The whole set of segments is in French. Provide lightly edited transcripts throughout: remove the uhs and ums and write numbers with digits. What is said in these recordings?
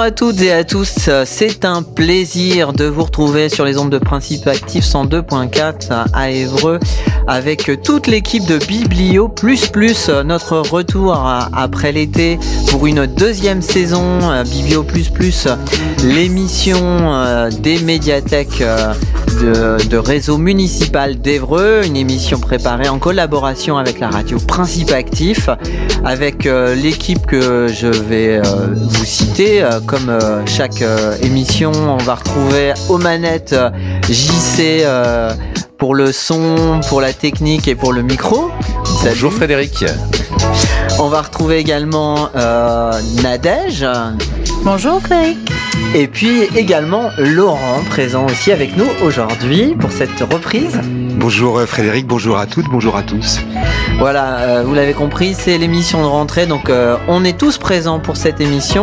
à toutes et à tous, c'est un plaisir de vous retrouver sur les ondes de Principe Actif 102.4 à Évreux avec toute l'équipe de Biblio++, notre retour après l'été pour une deuxième saison. Biblio++, l'émission des médiathèques de réseau municipal d'Évreux, une émission préparée en collaboration avec la radio Principe Actif, avec l'équipe que je vais vous citer. Comme chaque émission, on va retrouver aux manettes JC pour le son, pour la technique et pour le micro. Bonjour Frédéric. On va retrouver également Nadège. Bonjour Frédéric. Et puis également Laurent, présent aussi avec nous aujourd'hui pour cette reprise. Bonjour Frédéric, bonjour à toutes, bonjour à tous. Voilà, vous l'avez compris, c'est l'émission de rentrée, donc on est tous présents pour cette émission.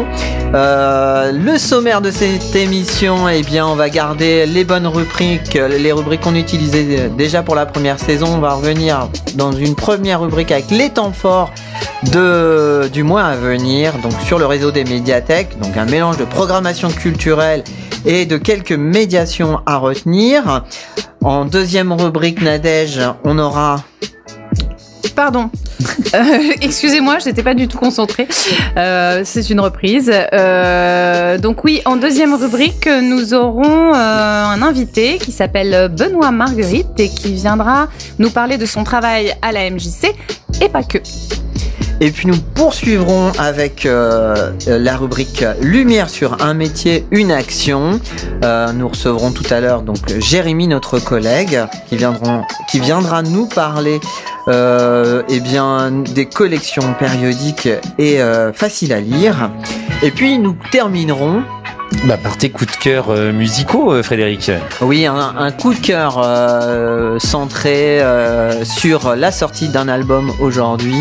Le sommaire de cette émission, eh bien, on va garder les bonnes rubriques, les rubriques qu'on utilisait déjà pour la première saison. On va revenir dans une première rubrique avec les temps forts du mois à venir, donc sur le réseau des médiathèques, donc un mélange de programmation culturelle et de quelques médiations à retenir. En deuxième rubrique, Nadège, on aura... Pardon, excusez-moi, je n'étais pas du tout concentrée. C'est une reprise. Donc oui, en deuxième rubrique, nous aurons un invité qui s'appelle Benoît Marguerite et qui viendra nous parler de son travail à la MJC et pas que. Et puis nous poursuivrons avec la rubrique Lumière sur un métier, une action. Nous recevrons tout à l'heure donc Jérémy, notre collègue, qui viendra nous parler eh bien, des collections périodiques et faciles à lire. Et puis nous terminerons par tes coups de cœur musicaux, Frédéric. Oui, un coup de cœur centré sur la sortie d'un album aujourd'hui.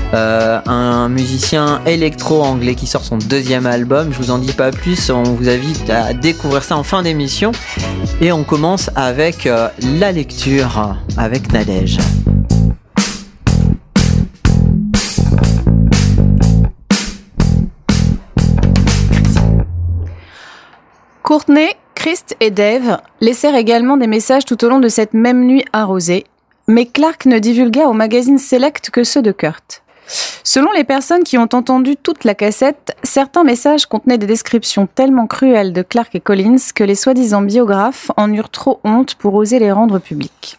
Un musicien électro-anglais qui sort son deuxième album. Je vous en dis pas plus, on vous invite à découvrir ça en fin d'émission. Et on commence avec la lecture avec Nadège. Courtney, Christ et Dave laissèrent également des messages tout au long de cette même nuit arrosée, mais Clark ne divulgua au magazine Select que ceux de Kurt. Selon les personnes qui ont entendu toute la cassette, certains messages contenaient des descriptions tellement cruelles de Clark et Collins que les soi-disant biographes en eurent trop honte pour oser les rendre publics.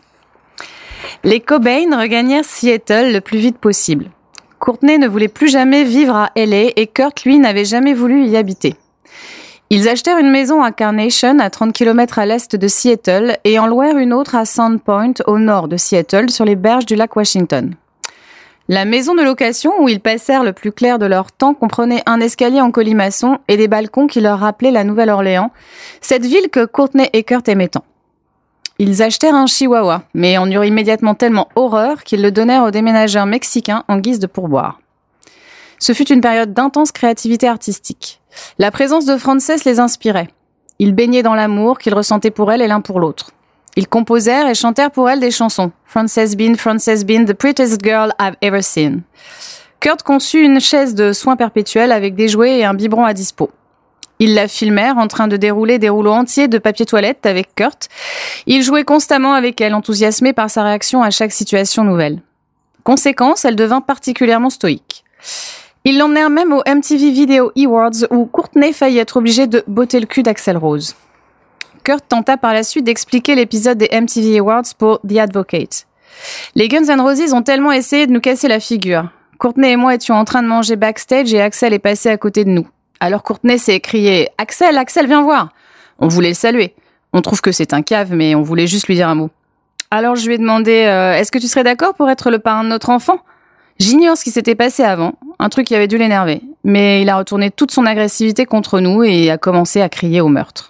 Les Cobain regagnèrent Seattle le plus vite possible. Courtney ne voulait plus jamais vivre à LA et Kurt, lui, n'avait jamais voulu y habiter. Ils achetèrent une maison à Carnation, à 30 km à l'est de Seattle, et en louèrent une autre à Sandpoint, au nord de Seattle, sur les berges du lac Washington. La maison de location où ils passèrent le plus clair de leur temps comprenait un escalier en colimaçon et des balcons qui leur rappelaient la Nouvelle-Orléans, cette ville que Courtney et Kurt aimaient tant. Ils achetèrent un chihuahua, mais en eurent immédiatement tellement horreur qu'ils le donnèrent aux déménageurs mexicains en guise de pourboire. Ce fut une période d'intense créativité artistique. La présence de Frances les inspirait. Ils baignaient dans l'amour qu'ils ressentaient pour elle et l'un pour l'autre. Ils composèrent et chantèrent pour elle des chansons. Frances Bean, the prettiest girl I've ever seen. Kurt conçut une chaise de soins perpétuels avec des jouets et un biberon à dispo. Ils la filmèrent en train de dérouler des rouleaux entiers de papier toilette avec Kurt. Ils jouaient constamment avec elle, enthousiasmés par sa réaction à chaque situation nouvelle. Conséquence, elle devint particulièrement stoïque. Ils l'emmenèrent même au MTV Video Awards où Courtney faillit être obligée de botter le cul d'Axl Rose. Kurt tenta par la suite d'expliquer l'épisode des MTV Awards pour The Advocate. Les Guns N' Roses ont tellement essayé de nous casser la figure. Courtney et moi étions en train de manger backstage et Axl est passé à côté de nous. Alors Courtney s'est écriée « Axl, viens voir !» On voulait le saluer. On trouve que c'est un cave, mais on voulait juste lui dire un mot. Alors je lui ai demandé « Est-ce que tu serais d'accord pour être le parrain de notre enfant ?» J'ignore ce qui s'était passé avant, un truc qui avait dû l'énerver, mais il a retourné toute son agressivité contre nous et a commencé à crier au meurtre.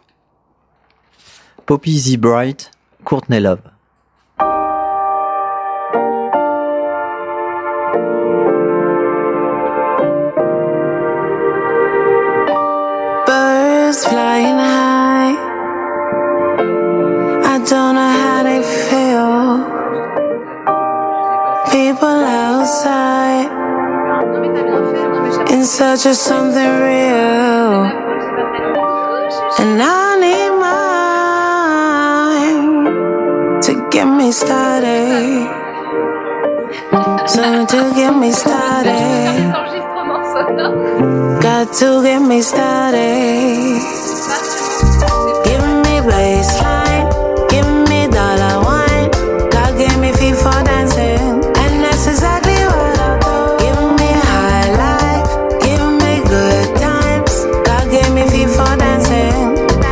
Poppy Z. Bright, Courtney Love. Birds flying high, I don't know how they feel. People outside in search of something real. and I need mine to get me started. Something to get me started. Got to get me started. Give me baseline, give me dollar wine. God gave me feet for dancing, and that's exactly what I do. Give me high life, give me good times. God gave me feet for dancing.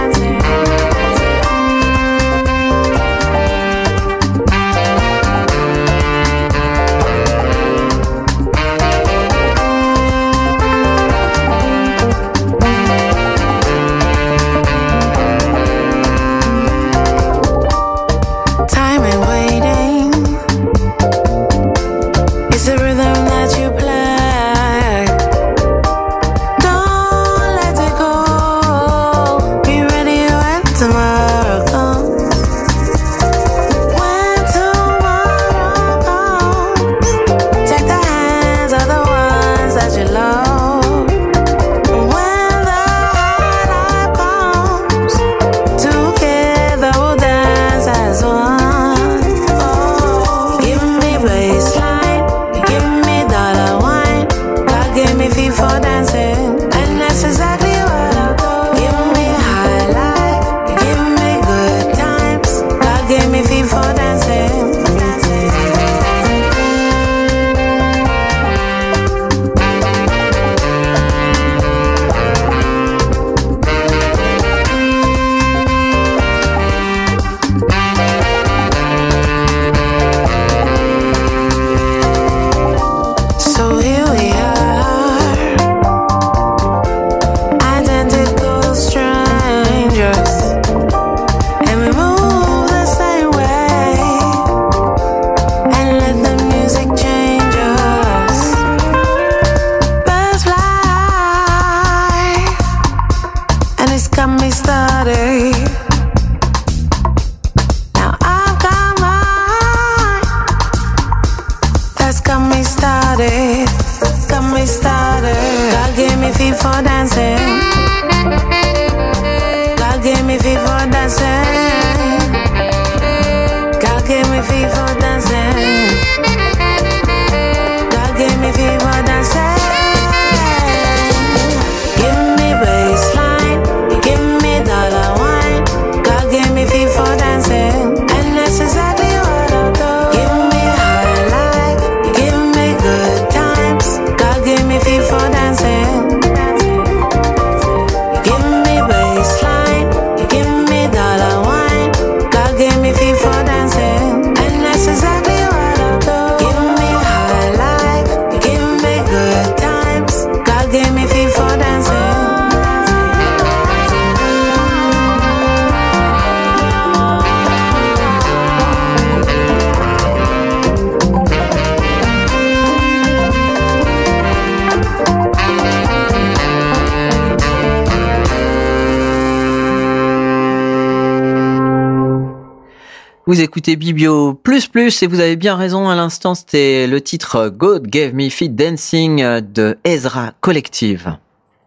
Vous écoutez Bibio Plus Plus et vous avez bien raison, à l'instant c'était le titre God Gave Me Feet Dancing de Ezra Collective.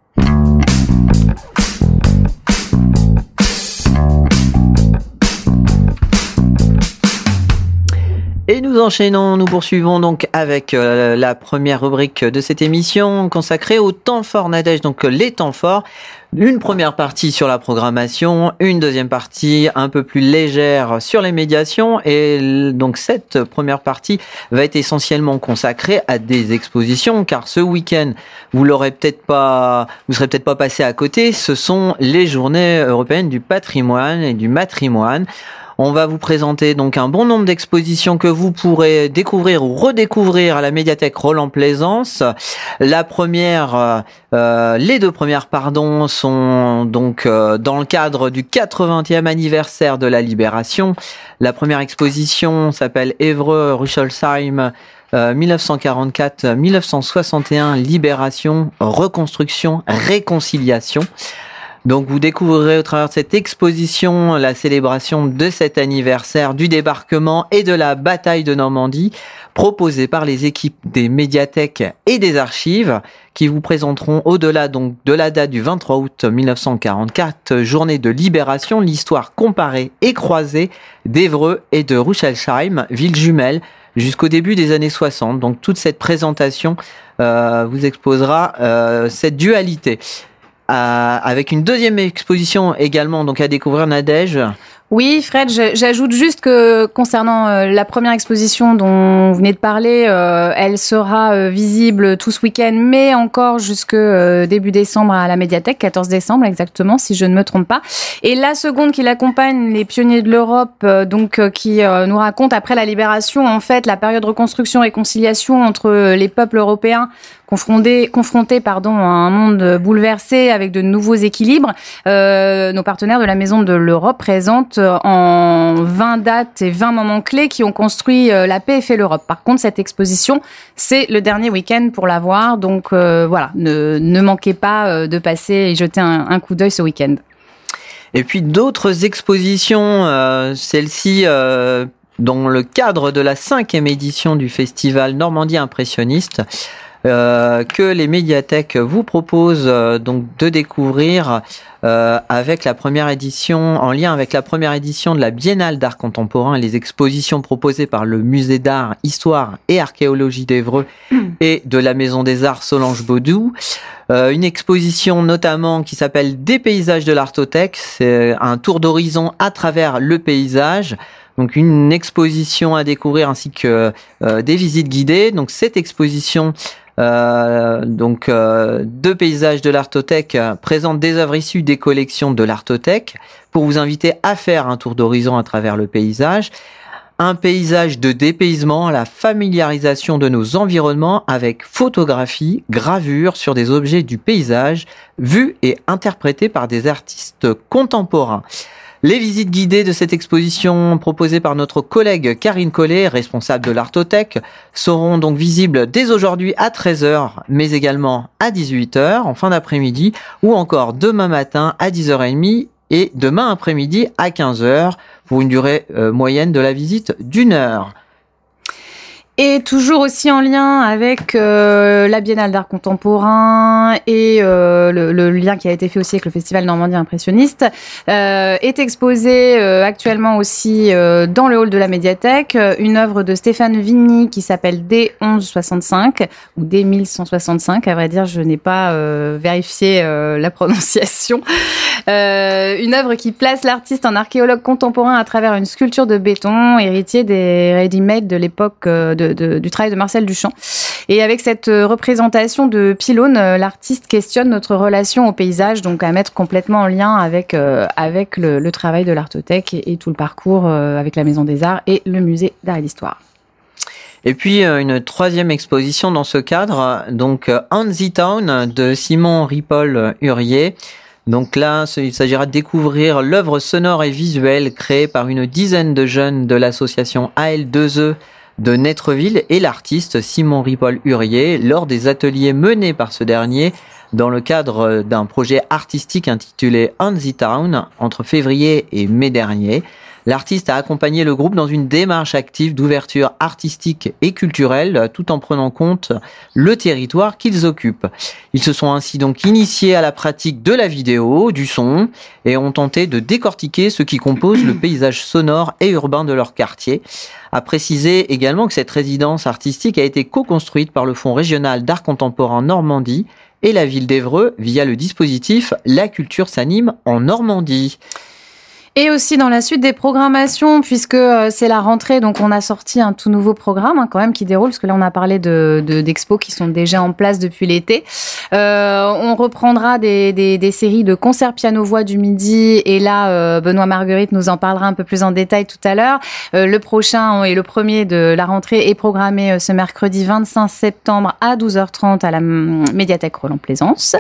Et nous enchaînons, nous poursuivons donc avec la première rubrique de cette émission consacrée au temps fort Nadège, donc les temps forts. Une première partie sur la programmation, une deuxième partie un peu plus légère sur les médiations, et donc cette première partie va être essentiellement consacrée à des expositions, car ce week-end, vous serez peut-être pas passé à côté, ce sont les journées européennes du patrimoine et du matrimoine. On va vous présenter donc un bon nombre d'expositions que vous pourrez découvrir ou redécouvrir à la médiathèque Roland-Plaisance. La première, les deux premières, sont donc dans le cadre du 80e anniversaire de la Libération. La première exposition s'appelle Évreux-Rüsselsheim 1944-1961, Libération, Reconstruction, Réconciliation. Donc vous découvrirez au travers de cette exposition la célébration de cet anniversaire du débarquement et de la bataille de Normandie, proposée par les équipes des médiathèques et des archives, qui vous présenteront au-delà donc de la date du 23 août 1944, journée de libération, l'histoire comparée et croisée d'Évreux et de Ruchelsheim, villes jumelles, jusqu'au début des années 60. Donc toute cette présentation vous exposera cette dualité. Avec une deuxième exposition également donc à découvrir, Nadège. Oui, Fred, j'ajoute juste que concernant la première exposition dont vous venez de parler, elle sera visible tout ce week-end, mais encore jusque début décembre à la médiathèque, 14 décembre exactement, si je ne me trompe pas. Et la seconde qui l'accompagne, les pionniers de l'Europe, qui nous raconte après la libération, en fait, la période de reconstruction-réconciliation entre les peuples européens confrontés à un monde bouleversé avec de nouveaux équilibres. Nos partenaires de la Maison de l'Europe présentent en 20 dates et 20 moments clés qui ont construit la paix et fait l'Europe. Par contre, cette exposition, c'est le dernier week-end pour la voir. Donc voilà, ne manquez pas de passer et jeter un coup d'œil ce week-end. Et puis d'autres expositions, celle-ci dans le cadre de la 5e édition du festival Normandie Impressionniste, que les médiathèques vous proposent donc de découvrir avec la première édition, en lien avec la première édition de la Biennale d'art contemporain et les expositions proposées par le Musée d'art, histoire et archéologie d'Évreux et de la Maison des Arts Solange Baudou. Une exposition notamment qui s'appelle Des paysages de l'Artothèque, c'est un tour d'horizon à travers le paysage. Donc une exposition à découvrir ainsi que des visites guidées. Donc cette exposition de paysages de l'Artothèque présente des œuvres issues des collections de l'Artothèque pour vous inviter à faire un tour d'horizon à travers le paysage. Un paysage de dépaysement, la familiarisation de nos environnements avec photographie, gravure sur des objets du paysage, vus et interprétés par des artistes contemporains. Les visites guidées de cette exposition proposée par notre collègue Karine Collet, responsable de l'Artothèque, seront donc visibles dès aujourd'hui à 13h, mais également à 18h en fin d'après-midi, ou encore demain matin à 10h30 et demain après-midi à 15h pour une durée moyenne de la visite d'1 heure. Et toujours aussi en lien avec la Biennale d'art contemporain et le lien qui a été fait aussi avec le Festival Normandie Impressionniste, est exposée actuellement aussi dans le hall de la médiathèque une œuvre de Stéphane Vigny qui s'appelle D1165 ou D1165, à vrai dire je n'ai pas vérifié la prononciation. Une œuvre qui place l'artiste en archéologue contemporain à travers une sculpture de béton, héritier des ready-made de l'époque du travail de Marcel Duchamp. Et avec cette représentation de pylônes, l'artiste questionne notre relation au paysage, donc à mettre complètement en lien avec le travail de l'Artothèque et tout le parcours avec la Maison des Arts et le Musée d'Art et d'Histoire. Et puis une troisième exposition dans ce cadre, donc On the Town de Simon Ripoll-Hurier. Donc là, il s'agira de découvrir l'œuvre sonore et visuelle créée par une dizaine de jeunes de l'association AL2E de Netreville et l'artiste Simon Ripoll-Hurier lors des ateliers menés par ce dernier dans le cadre d'un projet artistique intitulé On the Town entre février et mai dernier. L'artiste a accompagné le groupe dans une démarche active d'ouverture artistique et culturelle tout en prenant en compte le territoire qu'ils occupent. Ils se sont ainsi donc initiés à la pratique de la vidéo, du son et ont tenté de décortiquer ce qui compose le paysage sonore et urbain de leur quartier. À préciser également que cette résidence artistique a été co-construite par le Fonds régional d'art contemporain Normandie et la ville d'Évreux via le dispositif La culture s'anime en Normandie. Et aussi dans la suite des programmations, puisque c'est la rentrée, donc on a sorti un tout nouveau programme quand même qui déroule, parce que là on a parlé d'expos qui sont déjà en place depuis l'été. On reprendra des séries de concerts piano-voix du midi, et là Benoît Marguerite nous en parlera un peu plus en détail tout à l'heure. Le prochain et le premier de la rentrée est programmé ce mercredi 25 septembre à 12h30 à la médiathèque Roland-Plaisance.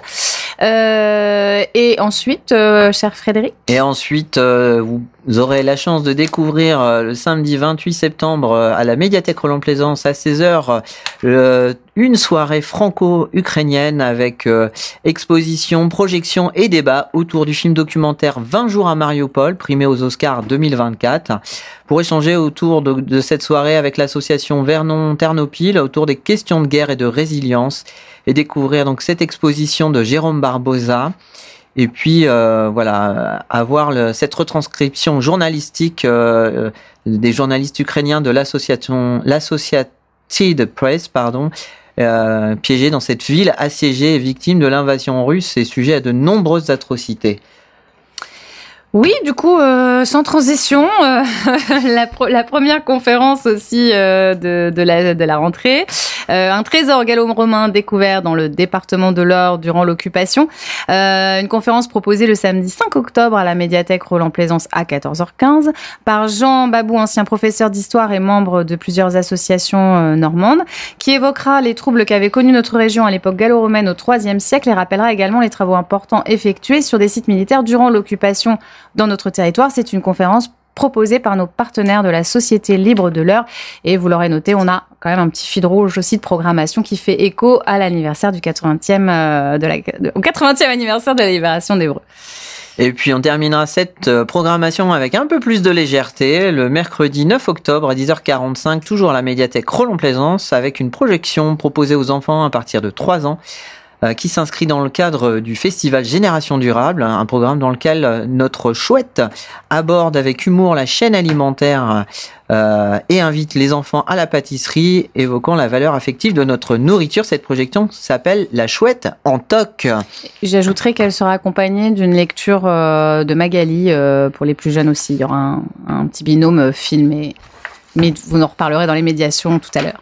Et ensuite, cher Frédéric. Et ensuite, vous aurez la chance de découvrir le samedi 28 septembre à la médiathèque Roland-Plaisance à 16h une soirée franco-ukrainienne avec exposition, projection et débat autour du film documentaire 20 jours à Mariupol, primé aux Oscars 2024. Pour échanger autour de cette soirée avec l'association Vernon Ternopil autour des questions de guerre et de résilience et découvrir donc cette exposition de Jérôme Barbosa. Et puis avoir cette retranscription journalistique des journalistes ukrainiens de l'Associated Press, piégés dans cette ville assiégée et victime de l'invasion russe et sujet à de nombreuses atrocités. Oui, du coup, sans transition, la première conférence aussi de la rentrée, un trésor gallo-romain découvert dans le département de l'Eure durant l'occupation. Une conférence proposée le samedi 5 octobre à la médiathèque Roland-Plaisance à 14h15 par Jean Babou, ancien professeur d'histoire et membre de plusieurs associations normandes, qui évoquera les troubles qu'avait connus notre région à l'époque gallo-romaine au IIIe siècle et rappellera également les travaux importants effectués sur des sites militaires durant l'occupation dans notre territoire. C'est une conférence proposée par nos partenaires de la Société Libre de l'Eure. Et vous l'aurez noté, on a quand même un petit fil rouge aussi de programmation qui fait écho à l'anniversaire du 80e, au 80e anniversaire de la libération d'Évreux. Et puis on terminera cette programmation avec un peu plus de légèreté le mercredi 9 octobre à 10h45, toujours à la médiathèque Roland-Plaisance, avec une projection proposée aux enfants à partir de 3 ans. Qui s'inscrit dans le cadre du festival Génération Durable, un programme dans lequel notre chouette aborde avec humour la chaîne alimentaire et invite les enfants à la pâtisserie, évoquant la valeur affective de notre nourriture. Cette projection s'appelle La Chouette en toc. J'ajouterai qu'elle sera accompagnée d'une lecture de Magali pour les plus jeunes aussi. Il y aura un petit binôme filmé, mais vous en reparlerez dans les médiations tout à l'heure.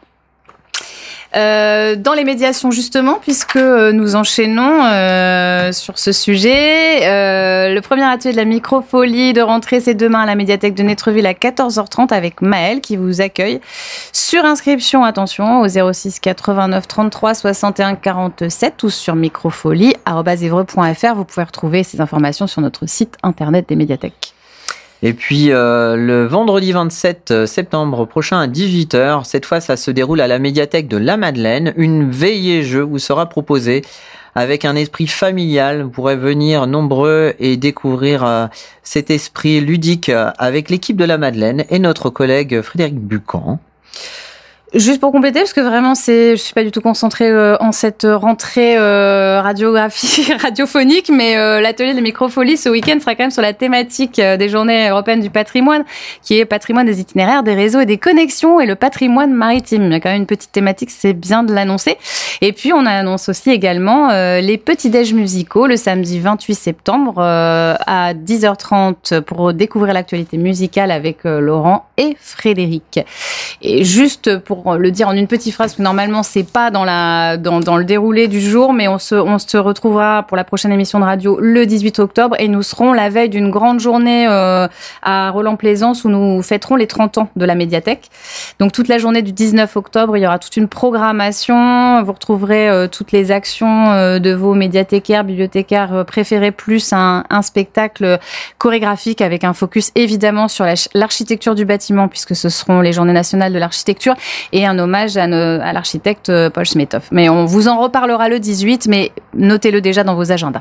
Dans les médiations justement, puisque nous enchaînons sur ce sujet, le premier atelier de la microfolie de rentrée, c'est demain à la médiathèque de Nétreville à 14h30 avec Maëlle qui vous accueille. Sur inscription, attention, au 06 89 33 61 47 ou sur microfolie@evreux.fr. Vous pouvez retrouver ces informations sur notre site internet des médiathèques. Et puis le vendredi 27 septembre prochain à 18h, cette fois ça se déroule à la médiathèque de la Madeleine, une veillée jeu vous sera proposée avec un esprit familial. Vous pourrez venir nombreux et découvrir cet esprit ludique avec l'équipe de la Madeleine et notre collègue Frédéric Bucan. Juste pour compléter, parce que vraiment, je suis pas du tout concentrée en cette rentrée radiophonique, mais l'atelier de microfolie ce week-end sera quand même sur la thématique des Journées européennes du patrimoine, qui est patrimoine des itinéraires, des réseaux et des connexions, et le patrimoine maritime. Il y a quand même une petite thématique, c'est bien de l'annoncer. Et puis, on annonce aussi également les petits-déj musicaux le samedi 28 septembre à 10h30 pour découvrir l'actualité musicale avec Laurent et Frédéric. Et juste pour le dire en une petite phrase, parce que normalement c'est pas dans le déroulé du jour, mais on se retrouvera pour la prochaine émission de radio le 18 octobre et nous serons la veille d'une grande journée à Roland-Plaisance où nous fêterons les 30 ans de la médiathèque. Donc toute la journée du 19 octobre, il y aura toute une programmation, vous retrouverez toutes les actions de vos médiathécaires, bibliothécaires préférés, plus un spectacle chorégraphique avec un focus évidemment sur l'architecture du bâtiment, puisque ce seront les Journées nationales de l'architecture, et un hommage à l'architecte Paul Smetov. Mais on vous en reparlera le 18, mais notez-le déjà dans vos agendas.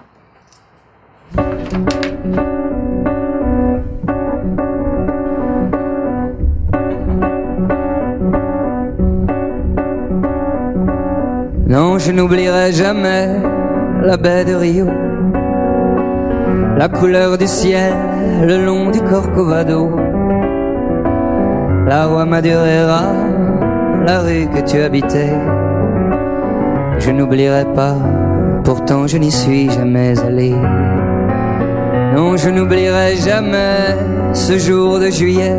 Non, je n'oublierai jamais la baie de Rio, la couleur du ciel le long du Corcovado, la rue Madureira, la rue que tu habitais. Je n'oublierai pas, pourtant je n'y suis jamais allé. Non, je n'oublierai jamais ce jour de juillet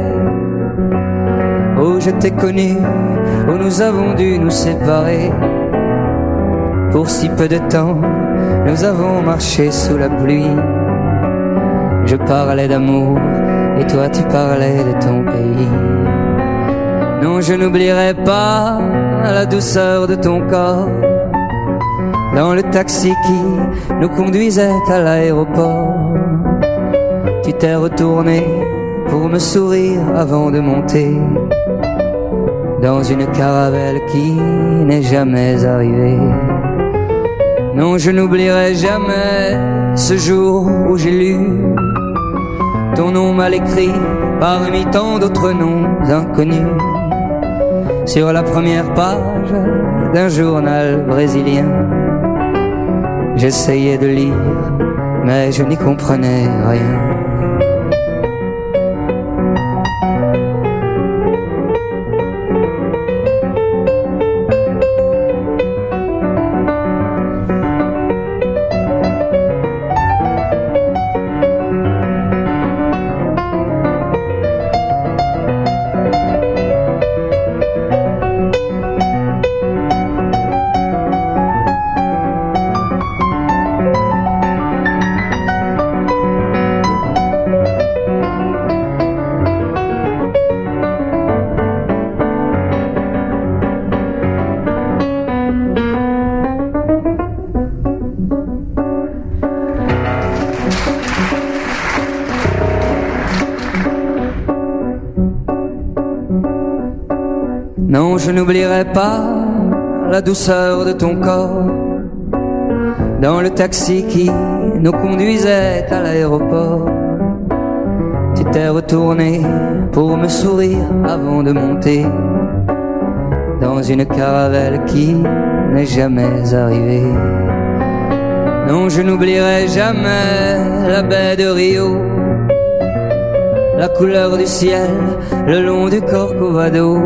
où je t'ai connu, où nous avons dû nous séparer. Pour si peu de temps, nous avons marché sous la pluie. Je parlais d'amour et toi tu parlais de ton pays. Non, je n'oublierai pas la douceur de ton corps dans le taxi qui nous conduisait à l'aéroport. Tu t'es retourné pour me sourire avant de monter. dans une caravelle qui n'est jamais arrivée. Non, je n'oublierai jamais ce jour où j'ai lu ton nom mal écrit parmi tant d'autres noms inconnus sur la première page d'un journal brésilien. J'essayais de lire, mais je n'y comprenais rien. Non, je n'oublierai pas la douceur de ton corps dans le taxi qui nous conduisait à l'aéroport. Tu t'es retourné pour me sourire avant de monter dans une caravelle qui n'est jamais arrivée. Non, je n'oublierai jamais la baie de Rio, la couleur du ciel le long du Corcovado,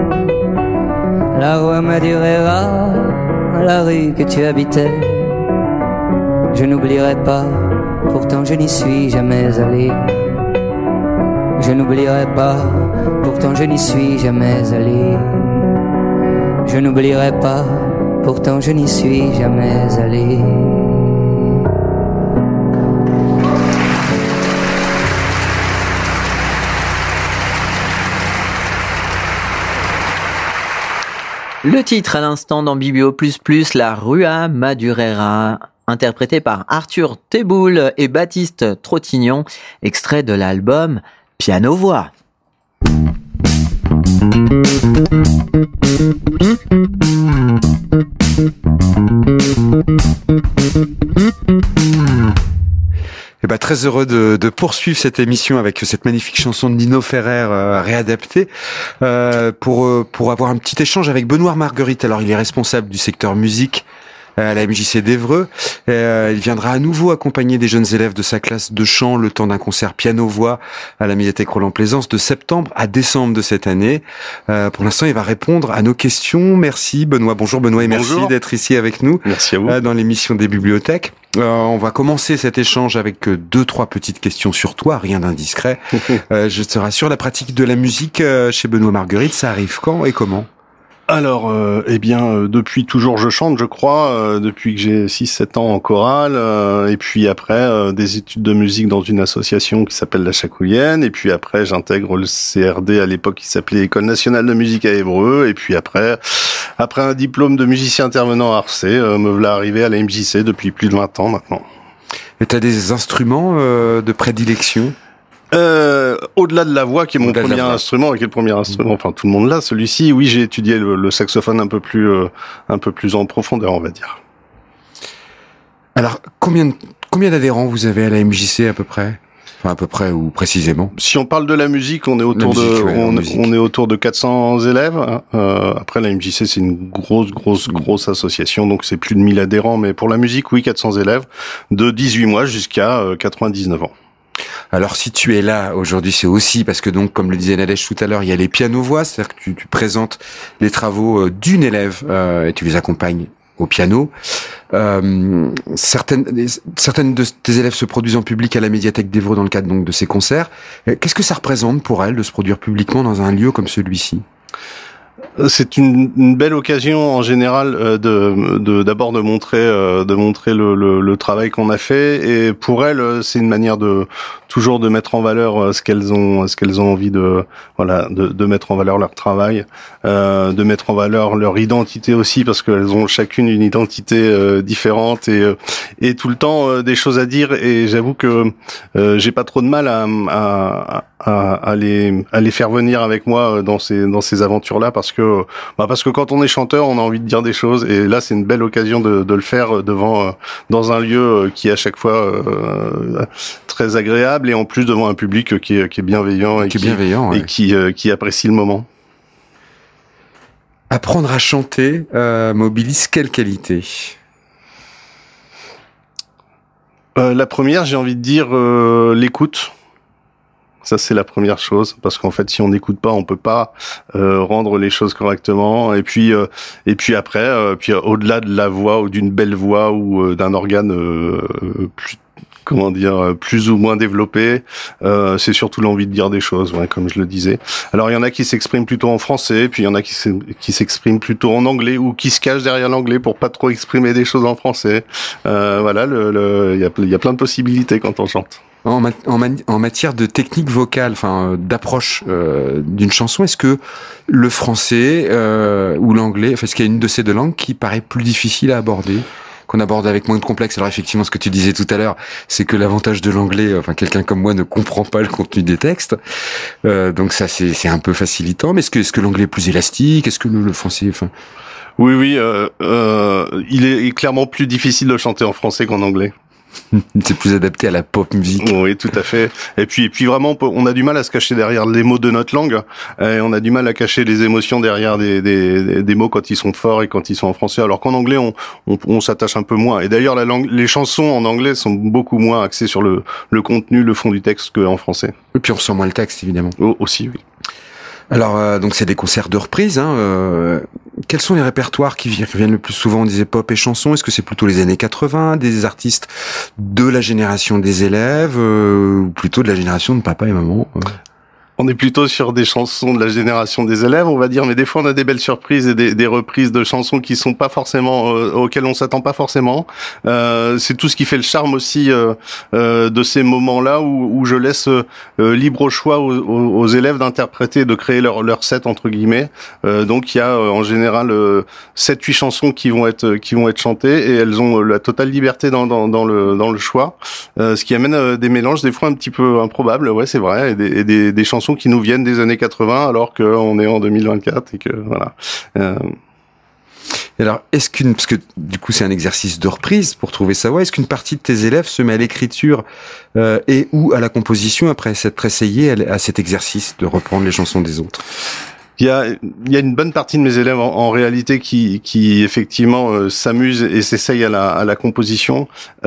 la rue Madureira, la rue que tu habitais. Je n'oublierai pas, pourtant je n'y suis jamais allé. Je n'oublierai pas, pourtant je n'y suis jamais allé. Je n'oublierai pas, pourtant je n'y suis jamais allé. Le titre à l'instant dans Biblio++, la Rua Madureira, interprété par Arthur Teboul et Baptiste Trottignon, extrait de l'album Piano-Voix. Eh ben, très heureux de poursuivre cette émission avec cette magnifique chanson de Nino Ferrer réadaptée pour avoir un petit échange avec Benoît Marguerite. Alors, il est responsable du secteur musique à la MJC d'Évreux. Il viendra à nouveau accompagner des jeunes élèves de sa classe de chant le temps d'un concert piano-voix à la médiathèque Roland-Plaisance de septembre à décembre de cette année. Pour l'instant, il va répondre à nos questions. Merci Benoît. Bonjour Benoît et merci d'être ici avec nous. Merci à vous. Dans l'émission des bibliothèques. On va commencer cet échange avec 2-3 petites questions sur toi, rien d'indiscret. Je te rassure, la pratique de la musique chez Benoît Marguerite, ça arrive quand et comment ? Alors, depuis toujours je chante, je crois, depuis que j'ai 6-7 ans en chorale, et puis après des études de musique dans une association qui s'appelle la Chacoulienne, et puis après j'intègre le CRD à l'époque qui s'appelait École Nationale de Musique à Évreux, et puis après un diplôme de musicien intervenant à Arcé, me voilà arrivé à la MJC depuis plus de 20 ans maintenant. Et t'as des instruments de prédilection ? Au-delà de la voix, qui est mon premier instrument, qui est le premier instrument, enfin tout le monde l'a, celui-ci, oui, j'ai étudié le saxophone un peu plus en profondeur, on va dire. Alors, combien d'adhérents vous avez à la MJC à peu près ? Enfin, à peu près ou précisément. Si on parle de la musique, on est autour on est autour de 400 élèves. Après, la MJC, c'est une grosse association, donc c'est plus de 1000 adhérents, mais pour la musique, oui, 400 élèves, de 18 mois jusqu'à 99 ans. Alors si tu es là aujourd'hui, c'est aussi parce que donc, comme le disait Nadège tout à l'heure, il y a les piano-voix, c'est-à-dire que tu présentes les travaux d'une élève et tu les accompagnes au piano. Certaines de tes élèves se produisent en public à la médiathèque d'Évreux dans le cadre donc de ces concerts. Qu'est-ce que ça représente pour elles de se produire publiquement dans un lieu comme celui-ci ? C'est une belle occasion en général d'abord de montrer le travail qu'on a fait, et pour elles c'est une manière de toujours de mettre en valeur ce qu'elles ont envie de mettre en valeur leur travail, de mettre en valeur leur identité aussi, parce qu'elles ont chacune une identité différente et tout le temps des choses à dire, et j'avoue que j'ai pas trop de mal à les faire venir avec moi dans ces aventures-là, parce que quand on est chanteur, on a envie de dire des choses, et là c'est une belle occasion de le faire devant dans un lieu qui est à chaque fois très agréable, et en plus devant un public qui est bienveillant et qui apprécie le moment. Apprendre à chanter mobilise quelle qualité ? La première, j'ai envie de dire l'écoute. Ça, c'est la première chose, parce qu'en fait, si on n'écoute pas, on peut pas rendre les choses correctement. Et puis après, au-delà de la voix ou d'une belle voix ou d'un organe plus ou moins développé, c'est surtout l'envie de dire des choses, comme je le disais. Alors il y en a qui s'expriment plutôt en français, puis il y en a qui s'expriment plutôt en anglais, ou qui se cachent derrière l'anglais pour pas trop exprimer des choses en français. Voilà, il y a plein de possibilités quand on chante. En matière de technique vocale, d'approche d'une chanson, est-ce que le français ou l'anglais, est-ce qu'il y a une de ces deux langues qui paraît plus difficile à aborder, qu'on aborde avec moins de complexe? Alors effectivement, ce que tu disais tout à l'heure, c'est que l'avantage de l'anglais, quelqu'un comme moi ne comprend pas le contenu des textes, donc ça c'est un peu facilitant. Mais est-ce que l'anglais est plus élastique? Est-ce que le français, Oui, il est clairement plus difficile de chanter en français qu'en anglais. C'est plus adapté à la pop musique. Oui, tout à fait. Et puis vraiment, on a du mal à se cacher derrière les mots de notre langue, et on a du mal à cacher les émotions derrière des mots quand ils sont forts et quand ils sont en français. Alors qu'en anglais, on s'attache un peu moins. Et d'ailleurs, les chansons en anglais sont beaucoup moins axées sur le contenu, le fond du texte qu'en français. Et puis on ressent moins le texte, évidemment. Aussi, oui. Alors, donc c'est des concerts de reprise. Quels sont les répertoires qui reviennent le plus souvent? On disait pop et chansons. Est-ce que c'est plutôt les années 80, des artistes de la génération des élèves, ou plutôt de la génération de papa et maman? On est plutôt sur des chansons de la génération des élèves, on va dire, mais des fois on a des belles surprises et des reprises de chansons qui sont pas forcément auxquelles on s'attend pas forcément. C'est tout ce qui fait le charme aussi de ces moments-là où je laisse libre choix aux élèves d'interpréter, de créer leur set entre guillemets. Donc il y a en général 7-8 chansons qui vont être chantées, et elles ont la totale liberté dans le choix, ce qui amène des mélanges des fois un petit peu improbables. Ouais, c'est vrai, et des chansons qui nous viennent des années 80 alors qu'on est en 2024 et que voilà. Alors, parce que du coup c'est un exercice de reprise pour trouver sa voix, est-ce qu'une partie de tes élèves se met à l'écriture et ou à la composition après s'être essayé à cet exercice de reprendre les chansons des autres? Il y a une bonne partie de mes élèves en réalité qui effectivement s'amusent et s'essayent à la composition.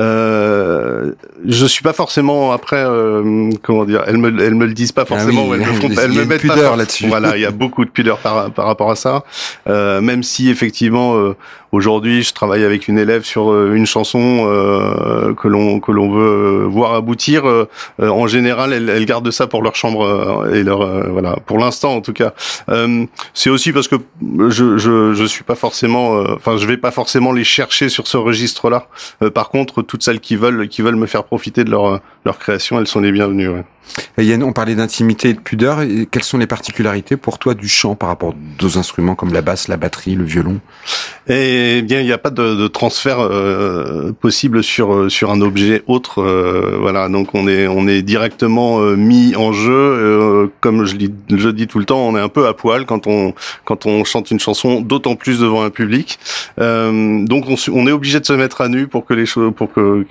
Je suis pas forcément après elles me le disent pas forcément, oui, elles me mettent pudeur pas là-dessus. Voilà, il y a beaucoup de pudeur par rapport à ça. Même si effectivement aujourd'hui je travaille avec une élève sur une chanson que l'on veut voir aboutir, en général elle garde ça pour leur chambre et leur voilà, pour l'instant en tout cas. C'est aussi parce que je suis pas forcément, je vais pas forcément les chercher sur ce registre-là. Par contre, toutes celles qui veulent me faire profiter de leur création, elles sont les bienvenues. Ouais. Yann, on parlait d'intimité et de pudeur. Et quelles sont les particularités pour toi du chant par rapport à d'autres instruments comme la basse, la batterie, le violon? Eh bien, il n'y a pas de transfert possible sur un objet autre. Voilà, donc on est directement mis en jeu. Comme je dis tout le temps, on est un peu à poil quand on chante une chanson, d'autant plus devant un public. Donc on est obligé de se mettre à nu pour que les choses, pour que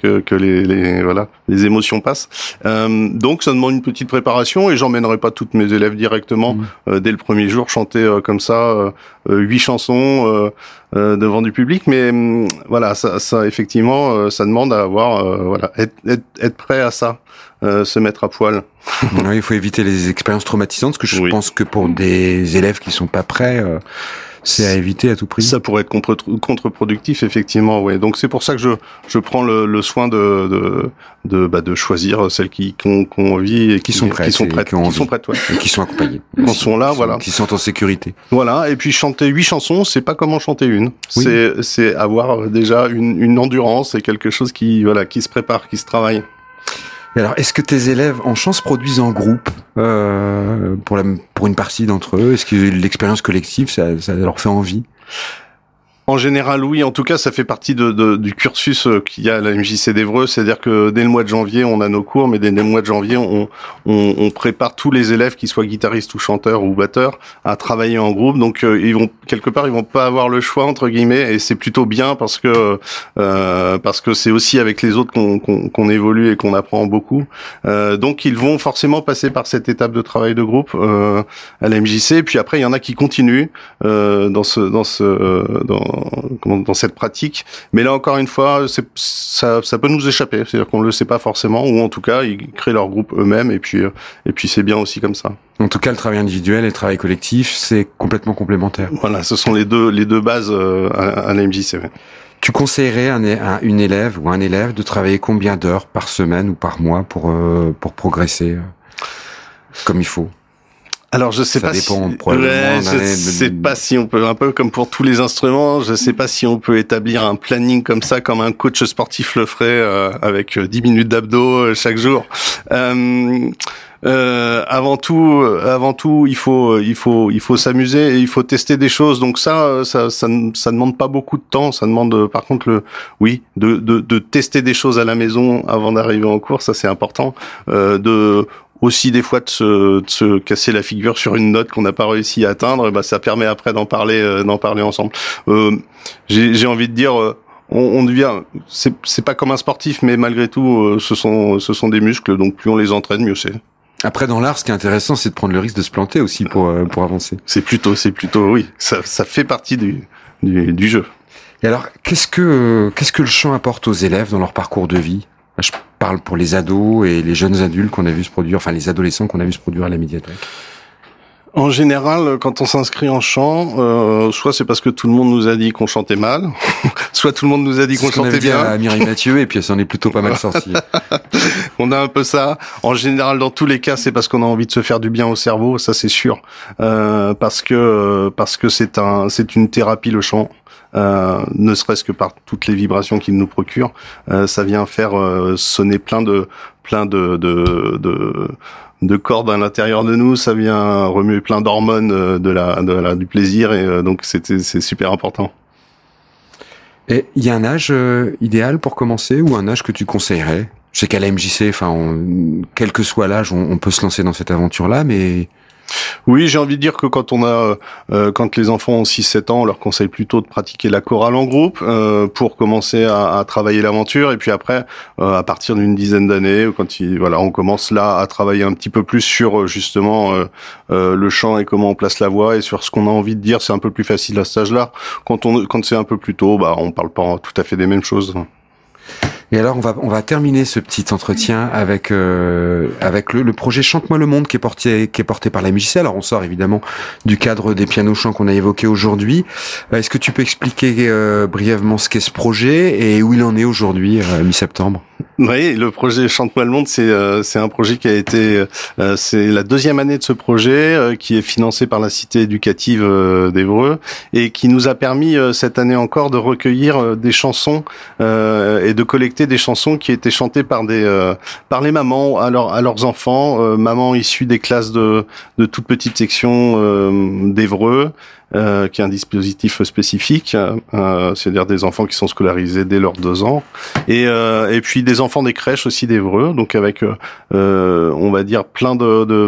les émotions passent. Donc ça demande une petite préparation, et j'emmènerai pas toutes mes élèves directement dès le premier jour chanter comme ça 8 chansons devant du public, mais voilà, ça effectivement ça demande à avoir être prêt à ça, se mettre à poil. Oui, il faut éviter les expériences traumatisantes, parce que je pense que pour des élèves qui sont pas prêts, c'est à éviter à tout prix. Ça pourrait être contre-productif, effectivement, ouais. Donc c'est pour ça que je prends le soin de choisir celles qui ont envie et qui sont prêtes, ouais. Et qui sont accompagnées. Qui sont là, voilà. Qui sont en sécurité. Voilà. Et puis chanter 8 chansons, c'est pas comment chanter une. Oui. C'est avoir déjà une endurance et quelque chose qui se prépare, qui se travaille. Et alors, est-ce que tes élèves en chant se produisent en groupe pour une partie d'entre eux? Est-ce que l'expérience collective, ça leur fait envie? En général, oui. En tout cas, ça fait partie du cursus qu'il y a à la MJC d'Évreux. C'est-à-dire que dès le mois de janvier, on a nos cours, mais dès le mois de janvier, on prépare tous les élèves, qu'ils soient guitaristes ou chanteurs ou batteurs, à travailler en groupe. Donc, ils vont pas avoir le choix entre guillemets, et c'est plutôt bien parce que c'est aussi avec les autres qu'on évolue et qu'on apprend beaucoup. Donc, ils vont forcément passer par cette étape de travail de groupe à la MJC. Et puis après, il y en a qui continuent dans cette pratique, mais là encore une fois, ça peut nous échapper, c'est-à-dire qu'on le sait pas forcément, ou en tout cas ils créent leur groupe eux-mêmes, et puis c'est bien aussi comme ça. En tout cas, le travail individuel et le travail collectif, c'est complètement complémentaire. Voilà, ce sont les deux bases à la MJC. Tu conseillerais à une élève ou un élève de travailler combien d'heures par semaine ou par mois pour progresser comme il faut? Alors je sais ça pas dépend, si probablement pas si on peut, un peu comme pour tous les instruments, je sais pas si on peut établir un planning comme ça, comme un coach sportif le ferait, avec 10 minutes d'abdos chaque jour. Avant tout, il faut s'amuser et il faut tester des choses. Donc ça demande pas beaucoup de temps. Ça demande, par contre, de tester des choses à la maison avant d'arriver en cours. Ça, c'est important. Aussi des fois de se casser la figure sur une note qu'on n'a pas réussi à atteindre. Bah, ça permet après d'en parler ensemble. J'ai envie de dire. On devient, c'est pas comme un sportif, mais malgré tout, ce sont des muscles. Donc plus on les entraîne, mieux c'est. Après, dans l'art, ce qui est intéressant, c'est de prendre le risque de se planter aussi pour avancer. C'est plutôt, oui. Ça fait partie du jeu. Et alors, qu'est-ce que le chant apporte aux élèves dans leur parcours de vie? Je parle pour les ados et les jeunes adultes qu'on a vu se produire, enfin les adolescents qu'on a vu se produire à la médiathèque. En général, quand on s'inscrit en chant, soit c'est parce que tout le monde nous a dit qu'on chantait mal, soit tout le monde nous a dit qu'on chantait bien. À Mireille Mathieu, et puis ça en est plutôt pas mal sorti. On a un peu ça. En général, dans tous les cas, c'est parce qu'on a envie de se faire du bien au cerveau, ça c'est sûr, parce que c'est une thérapie, le chant. Ne serait-ce que par toutes les vibrations qu'il nous procure, ça vient faire sonner plein de cordes à l'intérieur de nous, ça vient remuer plein d'hormones du plaisir, et donc c'est super important. Et il y a un âge idéal pour commencer, ou un âge que tu conseillerais? Je sais qu'à la MJC, quel que soit l'âge, on peut se lancer dans cette aventure-là, mais... Oui, j'ai envie de dire que quand les enfants ont 6-7 ans, on leur conseille plutôt de pratiquer la chorale en groupe pour commencer à travailler l'aventure, et puis après, à partir d'une dizaine d'années, on commence là à travailler un petit peu plus sur justement le chant et comment on place la voix, et sur ce qu'on a envie de dire. C'est un peu plus facile à cet âge-là. Quand c'est un peu plus tôt, on parle pas tout à fait des mêmes choses. Et alors, on va terminer ce petit entretien avec le projet Chante-moi le monde qui est porté par la MJC. Alors, on sort évidemment du cadre des pianos chants qu'on a évoqué aujourd'hui. Est-ce que tu peux expliquer brièvement ce qu'est ce projet et où il en est aujourd'hui, mi-septembre? Oui, le projet Chante-moi le monde, c'est un projet qui a été, c'est la deuxième année de ce projet, qui est financé par la Cité éducative d'Évreux, et qui nous a permis cette année encore de recueillir des chansons et de collecter des chansons qui étaient chantées par les mamans à leurs enfants, mamans issues des classes de toute petite section d'Évreux. Qui est un dispositif spécifique, c'est-à-dire des enfants qui sont scolarisés dès leurs 2 ans, et puis des enfants des crèches aussi d'Évreux, donc avec on va dire plein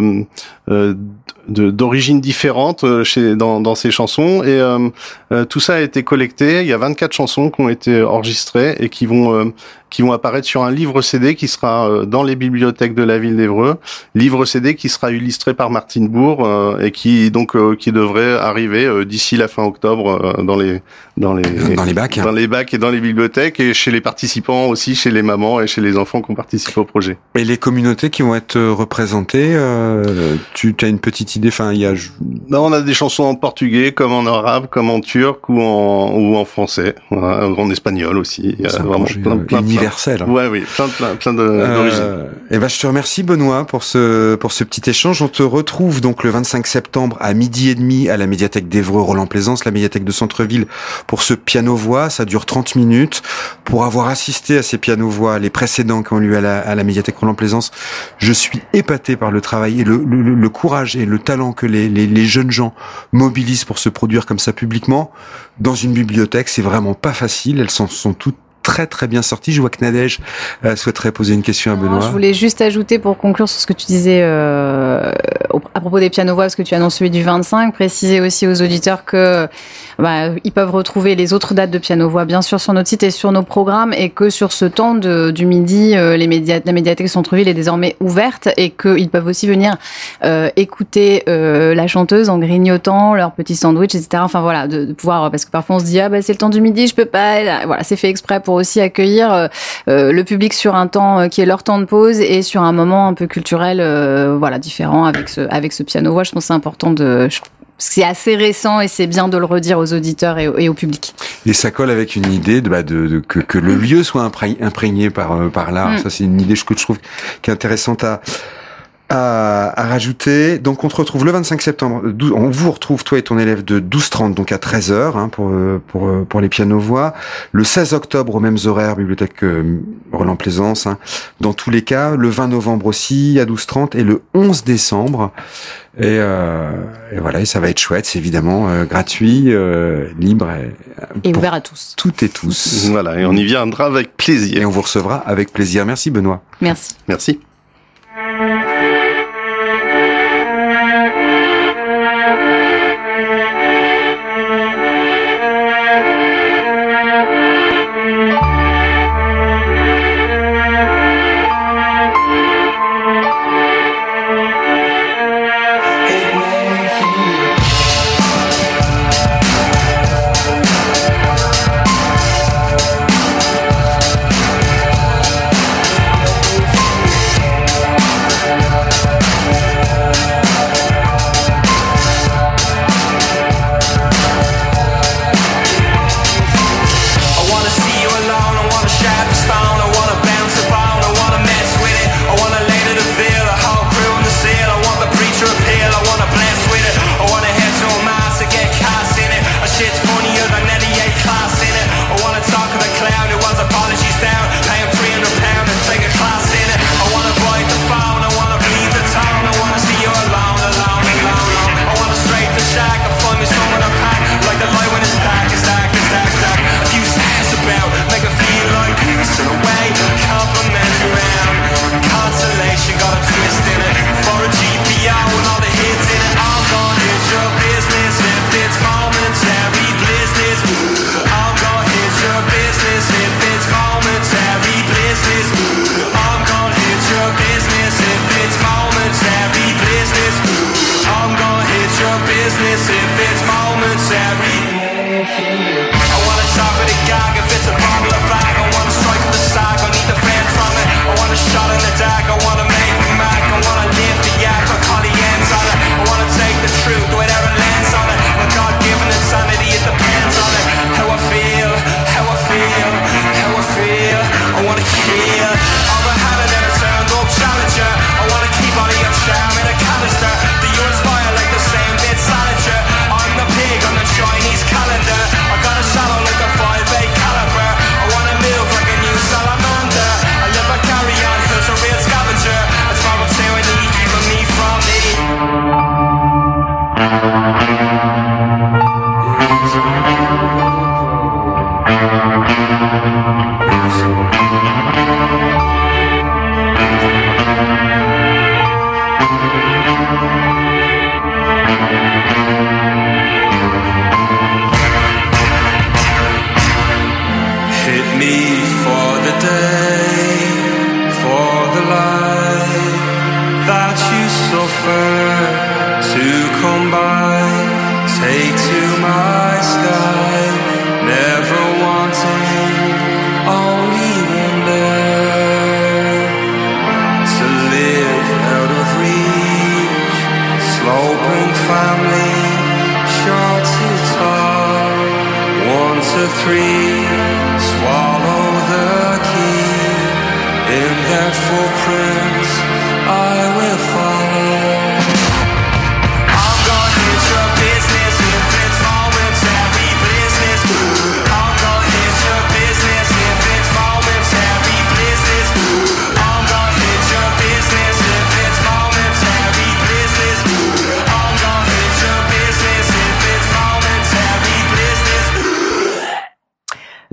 d'origines différentes dans ces chansons, et tout ça a été collecté. Il y a 24 chansons qui ont été enregistrées et qui vont apparaître sur un livre CD qui sera dans les bibliothèques de la ville d'Évreux, livre CD qui sera illustré par Martine Bourg, et qui devrait arriver d'ici la fin octobre dans les bacs et dans les bibliothèques, et chez les participants aussi, chez les mamans et chez les enfants qui ont participé au projet. Et les communautés qui vont être représentées, tu as une petite idée? Non, on a des chansons en portugais, comme en arabe, comme en turc ou en français, voilà, en espagnol aussi. Il y a vraiment plein universel. Ouais, oui, plein d'origines. Eh ben, je te remercie Benoît pour ce petit échange. On te retrouve donc le 25 septembre à 12h30 à la médiathèque d'Évreux Roland-Plaisance, la médiathèque de Centre-Ville, pour ce piano-voix. Ça dure 30 minutes. Pour avoir assisté à ces piano-voix, les précédents qui ont lieu à la médiathèque Roland-Plaisance, je suis épaté par le travail et le courage et le talent que les jeunes gens mobilisent pour se produire comme ça publiquement. Dans une bibliothèque, c'est vraiment pas facile. Elles sont toutes très très bien sorti. Je vois que Nadège souhaiterait poser une question à Benoît. Je voulais juste ajouter pour conclure sur ce que tu disais à propos des piano-voix, parce que tu annonces celui du 25, préciser aussi aux auditeurs que ils peuvent retrouver les autres dates de piano-voix bien sûr sur notre site et sur nos programmes, et que sur ce temps du midi, la médiathèque Centre-Ville est désormais ouverte et qu'ils peuvent aussi venir écouter la chanteuse en grignotant leur petit sandwich, etc. Enfin voilà, de pouvoir, parce que parfois on se dit c'est le temps du midi, je peux pas. Voilà, c'est fait exprès pour aussi accueillir le public sur un temps qui est leur temps de pause et sur un moment un peu culturel différent avec ce piano-voix. Je pense que c'est important c'est assez récent et c'est bien de le redire aux auditeurs et au public. Et ça colle avec une idée que le lieu soit imprégné par l'art. Ça, c'est une idée que je trouve qui est intéressante à rajouter. Donc, on te retrouve le 25 septembre. On vous retrouve, toi et ton élève, de 12h30, donc à 13h, pour les pianos-voix. Le 16 octobre, aux mêmes horaires, bibliothèque Roland-Plaisance, dans tous les cas. Le 20 novembre aussi, à 12h30. Et le 11 décembre. Et voilà, et ça va être chouette. C'est évidemment gratuit, libre. Et ouvert à tous. Toutes et tous. Voilà, et on y viendra avec plaisir. Et on vous recevra avec plaisir. Merci Benoît. Merci. Merci. Swallow the key in that full print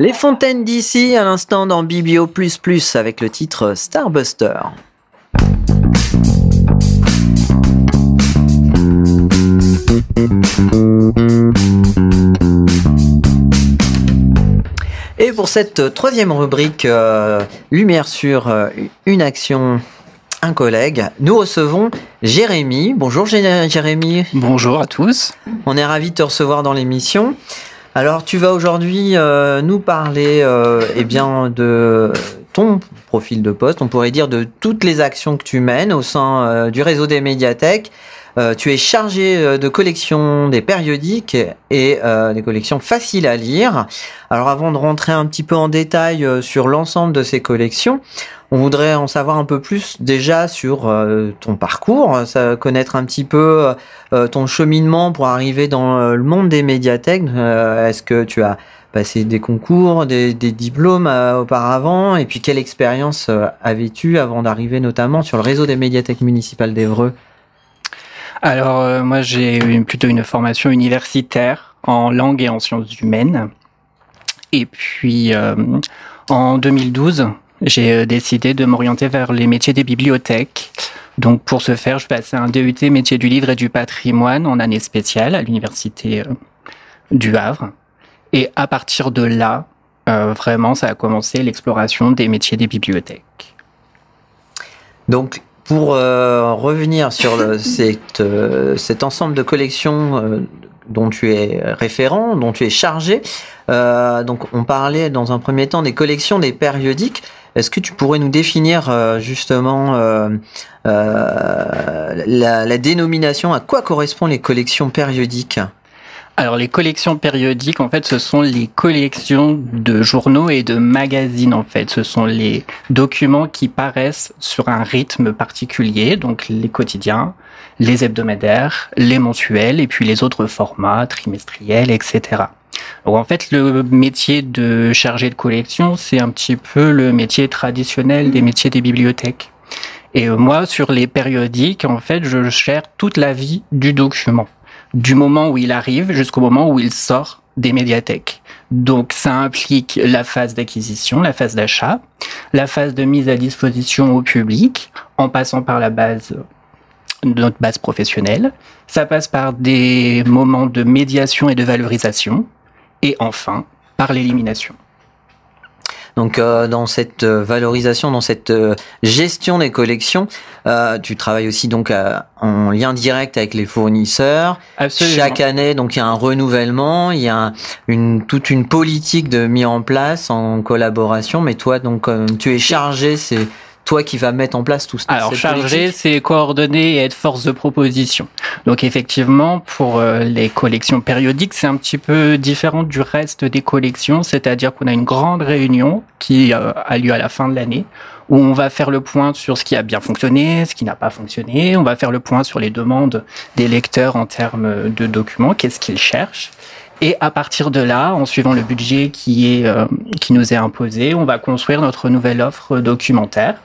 Les Fontaines d'ici, à l'instant dans Biblio++ avec le titre Starbuster. Et pour cette troisième rubrique, Lumière sur une action, un collègue, nous recevons Jérémy. Bonjour Jérémy. Bonjour à tous. On est ravis de te recevoir dans l'émission. Alors tu vas aujourd'hui nous parler eh bien, de ton profil de poste, on pourrait dire de toutes les actions que tu mènes au sein du réseau des médiathèques. Tu es chargé de collection des périodiques et des collections faciles à lire. Alors avant de rentrer un petit peu en détail sur l'ensemble de ces collections, on voudrait en savoir un peu plus déjà sur ton parcours, connaître un petit peu ton cheminement pour arriver dans le monde des médiathèques. Est-ce que tu as passé des concours, des diplômes auparavant? Et puis quelle expérience avais-tu avant d'arriver notamment sur le réseau des médiathèques municipales d'Évreux? Alors, moi, j'ai eu plutôt une formation universitaire en langue et en sciences humaines. Et puis, en 2012, j'ai décidé de m'orienter vers les métiers des bibliothèques. Donc, pour ce faire, je passais un DUT métier du livre et du patrimoine en année spéciale à l'université du Havre. Et à partir de là, vraiment, ça a commencé l'exploration des métiers des bibliothèques. Donc, pour revenir sur cet ensemble de collections dont tu es référent, dont tu es chargé, donc on parlait dans un premier temps des collections des périodiques. Est-ce que tu pourrais nous définir justement la dénomination, à quoi correspondent les collections périodiques ? Alors, les collections périodiques, en fait, ce sont les collections de journaux et de magazines, en fait. Ce sont les documents qui paraissent sur un rythme particulier, donc les quotidiens, les hebdomadaires, les mensuels, et puis les autres formats, trimestriels, etc. Donc, en fait, le métier de chargé de collection, c'est un petit peu le métier traditionnel des métiers des bibliothèques. Et moi, sur les périodiques, en fait, je gère toute la vie du document, du moment où il arrive jusqu'au moment où il sort des médiathèques. Donc, ça implique la phase d'acquisition, la phase d'achat, la phase de mise à disposition au public, en passant par notre base professionnelle. Ça passe par des moments de médiation et de valorisation, et enfin, par l'élimination. Donc dans cette valorisation, dans cette gestion des collections, tu travailles aussi donc en lien direct avec les fournisseurs. Absolument. Chaque année, donc il y a un renouvellement, il y a toute une politique de mise en place en collaboration. Mais toi, donc tu es chargé, c'est toi qui vas mettre en place tout ça. Alors, chargé, c'est coordonner et être force de proposition. Donc, effectivement, pour les collections périodiques, c'est un petit peu différent du reste des collections, c'est-à-dire qu'on a une grande réunion qui a lieu à la fin de l'année, où on va faire le point sur ce qui a bien fonctionné, ce qui n'a pas fonctionné, on va faire le point sur les demandes des lecteurs en termes de documents, qu'est-ce qu'ils cherchent. Et à partir de là, en suivant le budget qui nous est imposé, on va construire notre nouvelle offre documentaire.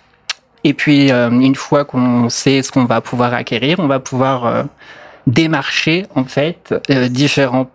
Et puis, une fois qu'on sait ce qu'on va pouvoir acquérir, on va pouvoir démarcher, en fait, différentes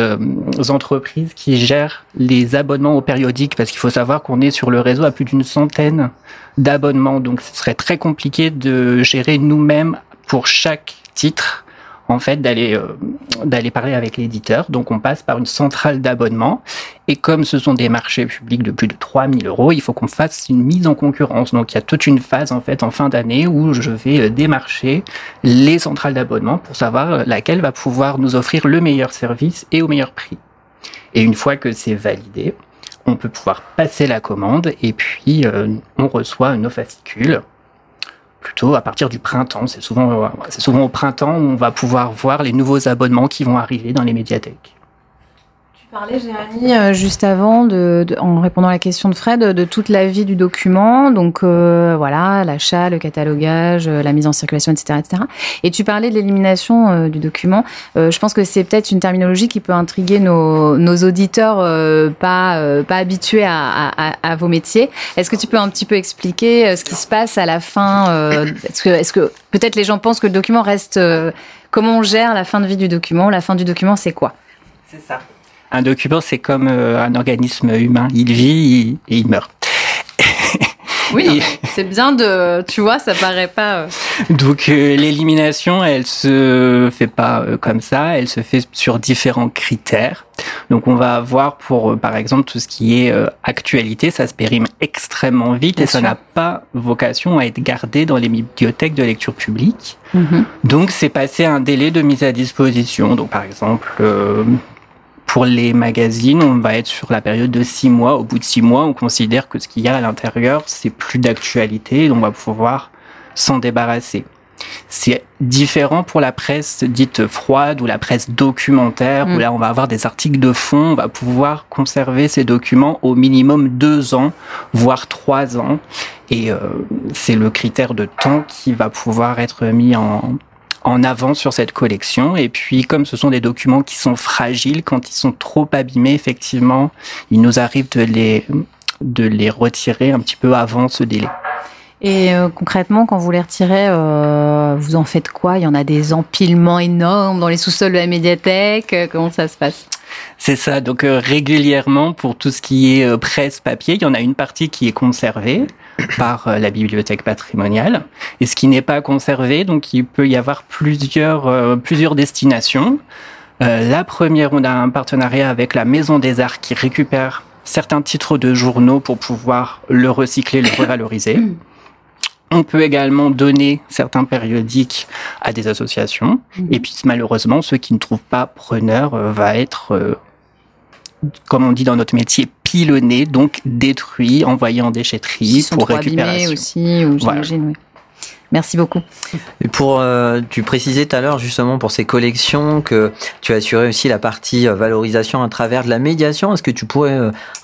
entreprises qui gèrent les abonnements aux périodiques, parce qu'il faut savoir qu'on est sur le réseau à plus d'une centaine d'abonnements. Donc, ce serait très compliqué de gérer nous-mêmes pour chaque titre, en fait, d'aller parler avec l'éditeur. Donc, on passe par une centrale d'abonnement. Et comme ce sont des marchés publics de plus de 3 000 €, il faut qu'on fasse une mise en concurrence. Donc, il y a toute une phase, en fait, en fin d'année où je vais démarcher les centrales d'abonnement pour savoir laquelle va pouvoir nous offrir le meilleur service et au meilleur prix. Et une fois que c'est validé, on peut pouvoir passer la commande et puis on reçoit nos fascicules. Plutôt à partir du printemps. C'est souvent au printemps où on va pouvoir voir les nouveaux abonnements qui vont arriver dans les médiathèques. Tu parlais, Jérémy, juste avant, en répondant à la question de Fred, de toute la vie du document. Donc voilà, l'achat, le catalogage, la mise en circulation, etc., etc. Et tu parlais de l'élimination du document. Je pense que c'est peut-être une terminologie qui peut intriguer nos auditeurs pas habitués à vos métiers. Est-ce que tu peux un petit peu expliquer ce qui se passe à la fin Est-ce que peut-être les gens pensent que le document reste... comment on gère la fin de vie du document? La fin du document, c'est quoi? C'est ça. Un document, c'est comme un organisme humain. Il vit et il meurt. Oui, c'est bien de... Tu vois, ça paraît pas... Donc, l'élimination, elle se fait pas comme ça. Elle se fait sur différents critères. Donc, on va avoir pour, par exemple, tout ce qui est actualité, ça se périme extrêmement vite et ça n'a pas vocation à être gardé dans les bibliothèques de lecture publique. Donc, c'est passé un délai de mise à disposition. Donc, par exemple... pour les magazines, on va être sur la période de 6 mois. Au bout de 6 mois, on considère que ce qu'il y a à l'intérieur, c'est plus d'actualité, donc on va pouvoir s'en débarrasser. C'est différent pour la presse dite froide ou la presse documentaire, où là, on va avoir des articles de fond, on va pouvoir conserver ces documents au minimum 2 ans, voire 3 ans. Et c'est le critère de temps qui va pouvoir être mis en avant sur cette collection. Et puis, comme ce sont des documents qui sont fragiles, quand ils sont trop abîmés, effectivement, il nous arrive de les retirer un petit peu avant ce délai. Et concrètement, quand vous les retirez, vous en faites quoi? Il y en a des empilements énormes dans les sous-sols de la médiathèque. Comment ça se passe? C'est ça. Donc régulièrement, pour tout ce qui est presse papier, il y en a une partie qui est conservée par la bibliothèque patrimoniale. Et ce qui n'est pas conservé, donc il peut y avoir plusieurs destinations. La première, on a un partenariat avec la Maison des Arts qui récupère certains titres de journaux pour pouvoir le recycler, le revaloriser. On peut également donner certains périodiques à des associations. Et puis, malheureusement, ceux qui ne trouvent pas preneur va être, comme on dit dans notre métier, pilonné, donc détruit, envoyé en déchetterie pour récupération. Aussi, ou j'imagine, oui. Merci beaucoup. Et tu précisais tout à l'heure justement pour ces collections que tu as assuré aussi la partie valorisation à travers de la médiation. Est-ce que tu pourrais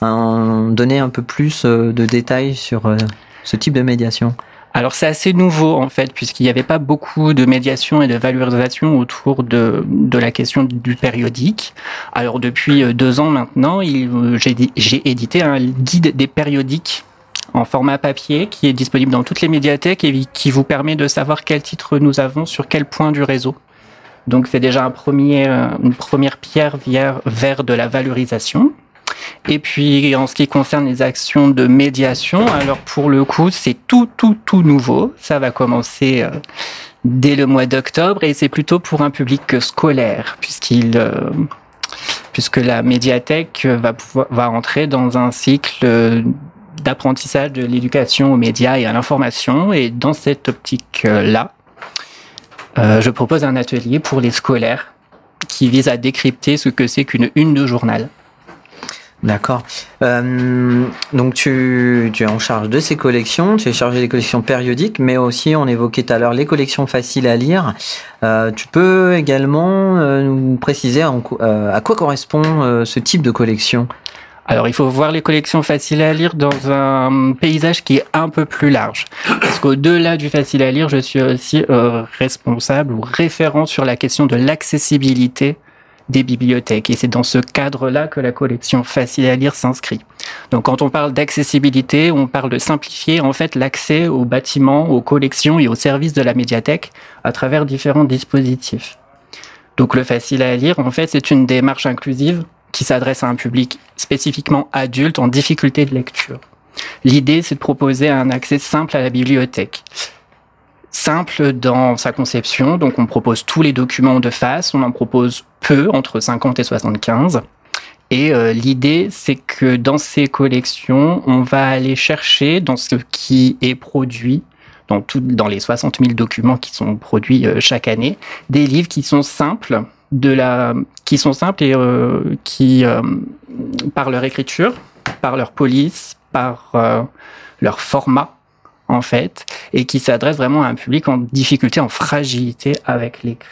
en donner un peu plus de détails sur ce type de médiation? Alors c'est assez nouveau en fait, puisqu'il n'y avait pas beaucoup de médiation et de valorisation autour de la question du périodique. Alors depuis 2 ans maintenant, j'ai édité un guide des périodiques en format papier qui est disponible dans toutes les médiathèques et qui vous permet de savoir quel titre nous avons sur quel point du réseau. Donc c'est déjà une première pierre vers de la valorisation. Et puis en ce qui concerne les actions de médiation, alors pour le coup c'est tout nouveau. Ça va commencer dès le mois d'octobre et c'est plutôt pour un public scolaire puisque la médiathèque va entrer dans un cycle d'apprentissage de l'éducation aux médias et à l'information. Et dans cette optique-là, je propose un atelier pour les scolaires qui vise à décrypter ce que c'est qu'une une de journal. D'accord. Donc tu es en charge de ces collections, tu es chargé des collections périodiques, mais aussi on évoquait tout à l'heure les collections faciles à lire. Tu peux également nous préciser à quoi correspond ce type de collection? Alors, il faut voir les collections faciles à lire dans un paysage qui est un peu plus large. Parce qu'au-delà du facile à lire, je suis aussi responsable ou référent sur la question de l'accessibilité des bibliothèques. Et c'est dans ce cadre-là que la collection facile à lire s'inscrit. Donc, quand on parle d'accessibilité, on parle de simplifier en fait l'accès aux bâtiments, aux collections et aux services de la médiathèque à travers différents dispositifs. Donc, le facile à lire, en fait, c'est une démarche inclusive qui s'adresse à un public spécifiquement adulte en difficulté de lecture. L'idée, c'est de proposer un accès simple à la bibliothèque. Simple dans sa conception, donc on propose tous les documents de face, on en propose peu, entre 50 et 75. Et l'idée, c'est que dans ces collections, on va aller chercher dans ce qui est produit, dans les 60 000 documents qui sont produits chaque année, des livres qui sont simples, et qui, par leur écriture, par leur police, par leur format, en fait, et qui s'adressent vraiment à un public en difficulté, en fragilité avec l'écrit.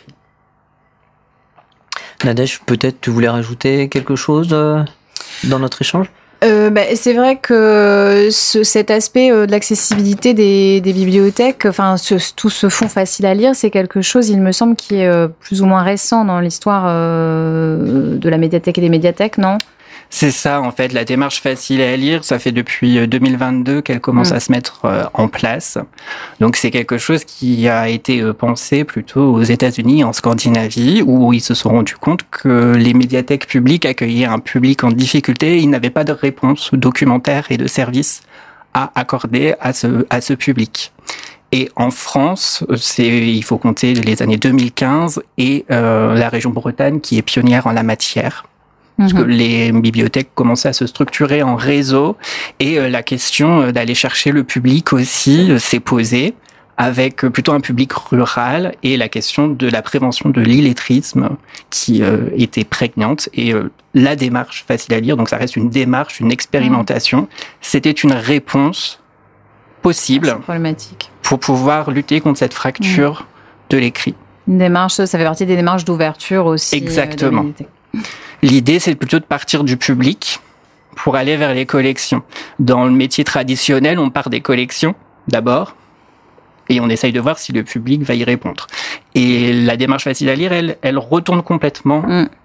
Nadège, peut-être tu voulais rajouter quelque chose dans notre échange? C'est vrai que cet aspect de l'accessibilité des bibliothèques, tout ce fonds facile à lire, c'est quelque chose, il me semble, qui est plus ou moins récent dans l'histoire de la médiathèque et des médiathèques, non? C'est ça, en fait, la démarche facile à lire, ça fait depuis 2022 qu'elle commence à se mettre en place. Donc c'est quelque chose qui a été pensé plutôt aux États-Unis, en Scandinavie, où ils se sont rendus compte que les médiathèques publiques accueillaient un public en difficulté, ils n'avaient pas de réponse documentaire et de services à accorder à ce public. Et en France, il faut compter les années 2015 et la région Bretagne qui est pionnière en la matière. Parce que les bibliothèques commençaient à se structurer en réseau et la question d'aller chercher le public aussi s'est posée avec plutôt un public rural et la question de la prévention de l'illettrisme qui était prégnante et la démarche facile à lire, donc ça reste une démarche, une expérimentation, c'était une réponse possible problématique pour pouvoir lutter contre cette fracture de l'écrit. Une démarche, ça fait partie des démarches d'ouverture aussi. Exactement. L'idée, c'est plutôt de partir du public pour aller vers les collections. Dans le métier traditionnel, on part des collections d'abord et on essaye de voir si le public va y répondre. Et la démarche facile à lire, elle retourne complètement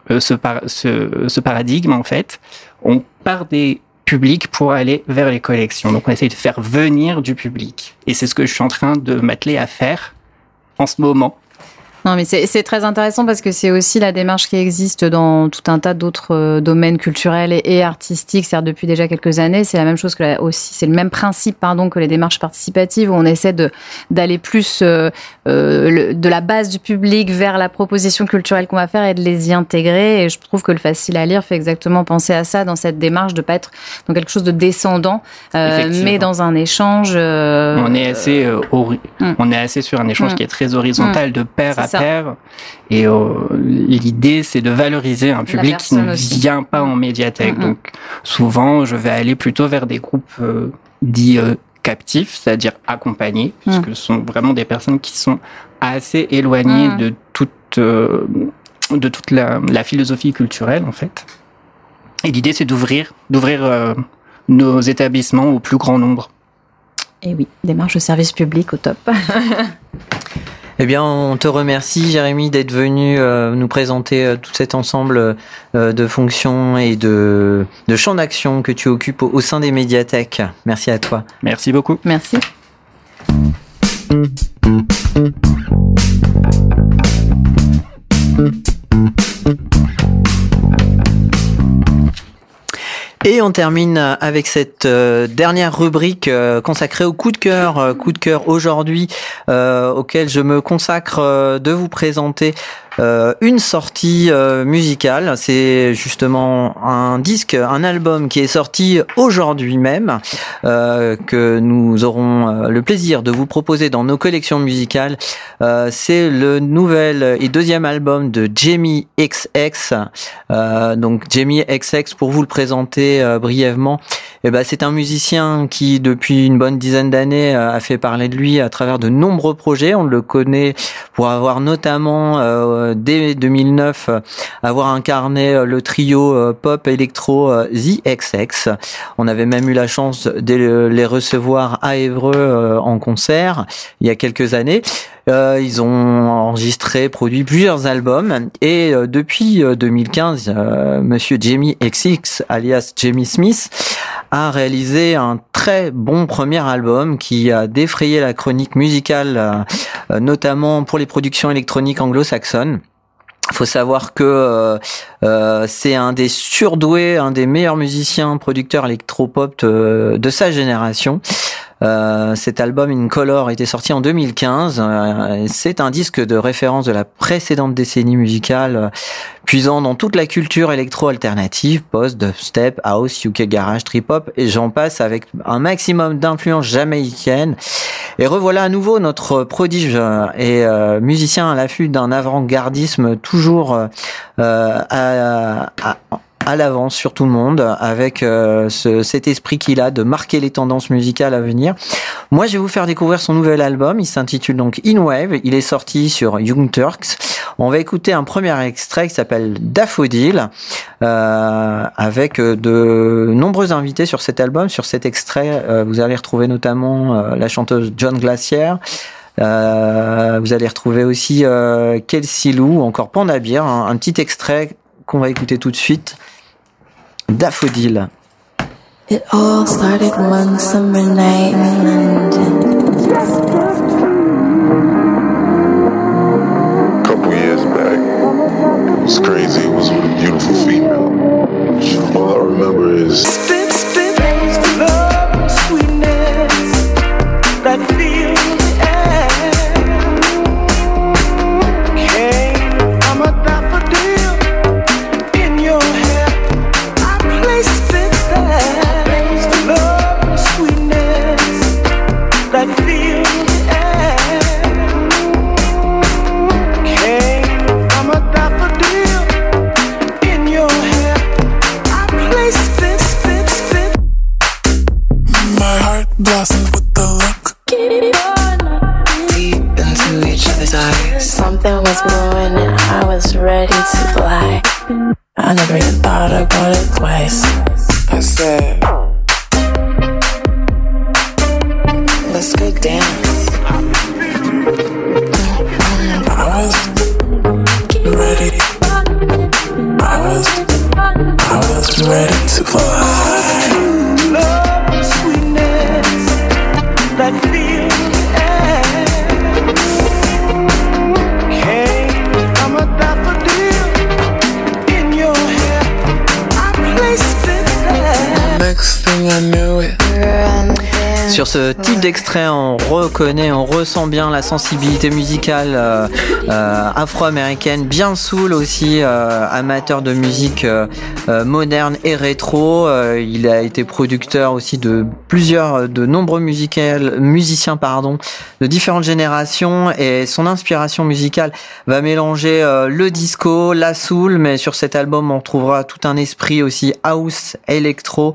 ce paradigme, en fait. On part des publics pour aller vers les collections. Donc, on essaye de faire venir du public. Et c'est ce que je suis en train de m'atteler à faire en ce moment. Non, mais c'est très intéressant parce que c'est aussi la démarche qui existe dans tout un tas d'autres domaines culturels et artistiques, c'est-à-dire depuis déjà quelques années. C'est la même chose que c'est le même principe, que les démarches participatives où on essaie d'aller plus de la base du public vers la proposition culturelle qu'on va faire et de les y intégrer. Et je trouve que le facile à lire fait exactement penser à ça dans cette démarche de pas être dans quelque chose de descendant, mais dans un échange. On est assez sur un échange qui est très horizontal, de pair à pair. Et l'idée, c'est de valoriser un public qui ne vient pas en médiathèque. Donc, souvent, je vais aller plutôt vers des groupes dits captifs, c'est-à-dire accompagnés, parce que ce sont vraiment des personnes qui sont assez éloignées de toute la philosophie culturelle, en fait. Et l'idée, c'est d'ouvrir nos établissements au plus grand nombre. Et oui, démarche de service public au top. Eh bien, on te remercie, Jérémy, d'être venu nous présenter tout cet ensemble de fonctions et de champs d'action que tu occupes au sein des médiathèques. Merci à toi. Merci beaucoup. Merci. Et on termine avec cette dernière rubrique consacrée au coup de cœur aujourd'hui, auquel je me consacre de vous présenter une sortie musicale. C'est justement un album qui est sorti aujourd'hui même, que nous aurons le plaisir de vous proposer dans nos collections musicales. C'est le nouvel et deuxième album de Jamie XX. Donc Jamie XX, pour vous le présenter brièvement, c'est un musicien qui depuis une bonne dizaine d'années a fait parler de lui à travers de nombreux projets. On le connaît pour avoir notamment dès 2009 avoir incarné le trio pop électro The XX. On avait même eu la chance de les recevoir à Évreux en concert il y a quelques années. Ils ont enregistré, produit plusieurs albums et depuis 2015, monsieur Jamie XX, alias Jamie Smith, a réalisé un très bon premier album qui a défrayé la chronique musicale, notamment pour les productions électroniques anglo-saxonnes. Faut savoir que c'est un des surdoués, un des meilleurs musiciens producteurs électropop de sa génération. Cet album In Color était sorti en 2015. C'est un disque de référence de la précédente décennie musicale, puisant dans toute la culture électro-alternative, post, dubstep, house, UK garage, trip-hop, et j'en passe, avec un maximum d'influences jamaïcaines. Et revoilà à nouveau notre prodige et musicien à l'affût d'un avant-gardisme toujours à l'avance sur tout le monde, avec cet esprit qu'il a de marquer les tendances musicales à venir. Moi, je vais vous faire découvrir son nouvel album. Il s'intitule donc In Wave. Il est sorti sur Young Turks. On va écouter un premier extrait qui s'appelle Daffodil, avec de nombreux invités sur cet album. Sur cet extrait, vous allez retrouver notamment la chanteuse John Glacier. Vous allez retrouver aussi Kelsey Lou, encore Panda Bear, un petit extrait qu'on va écouter tout de suite Daffodil. It all started one summer night in London. A couple years back, it was crazy. It was with a beautiful female. All I remember is love, sweetness, that feels the air. Came from a daffodil in your hair. I placed it there. Love, sweetness, that feels the air. Came from a daffodil in your hair. I placed it. My heart blossomed with the look. Deep into each other's eyes. Something was brewing and I was ready to fly. I never even thought about it twice. I said, let's go dance. I was ready. I was ready to fly. Love, sweetness, that feels the air. Came from a daffodil in your hair. I placed it there. Next thing I knew it. Sur ce type d'extrait, on ressent bien la sensibilité musicale afro-américaine, bien soul aussi, amateur de musique moderne et rétro. Il a été producteur aussi de nombreux musiciens, de différentes générations, et son inspiration musicale va mélanger le disco, la soul, mais sur cet album on retrouvera tout un esprit aussi house, électro.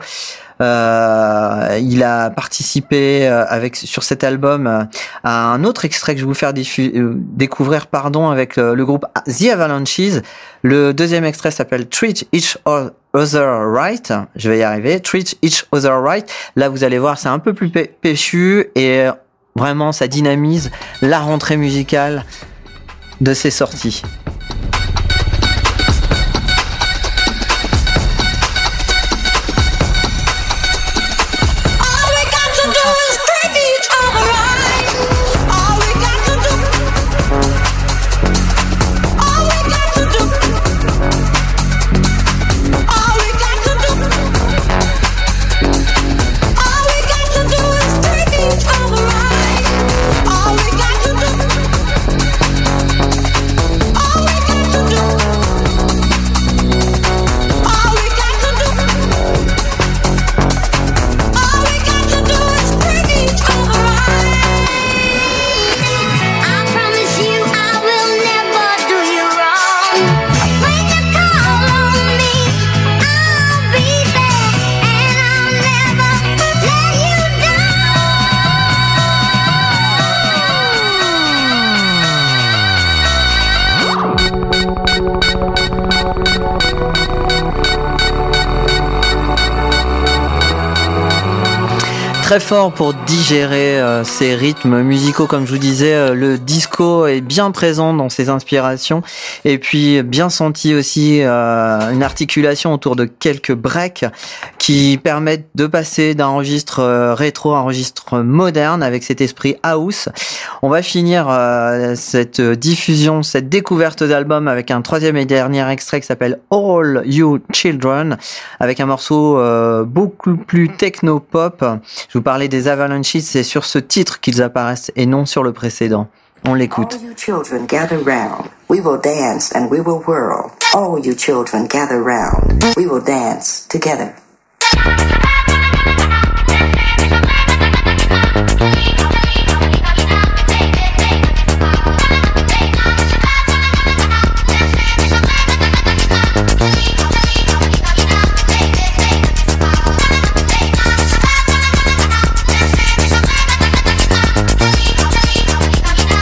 Il a participé sur cet album à un autre extrait que je vais vous faire découvrir avec le groupe The Avalanches. Le deuxième extrait s'appelle Treat Each Other Right. Je vais y arriver. Treat Each Other Right. Là, vous allez voir, c'est un peu plus péchu et vraiment, ça dynamise la rentrée musicale de ces sorties. Très fort pour digérer ces rythmes musicaux, comme je vous disais, le disco est bien présent dans ses inspirations, et puis bien senti aussi une articulation autour de quelques breaks qui permettent de passer d'un registre rétro à un registre moderne avec cet esprit house. On va finir cette diffusion, cette découverte d'album avec un troisième et dernier extrait qui s'appelle All You Children, avec un morceau beaucoup plus techno-pop. Je vous parlais des Avalanches, c'est sur ce titre qu'ils apparaissent et non sur le précédent. On l'écoute. All you children gather round, we will dance and we will whirl. All you children gather round, we will dance together.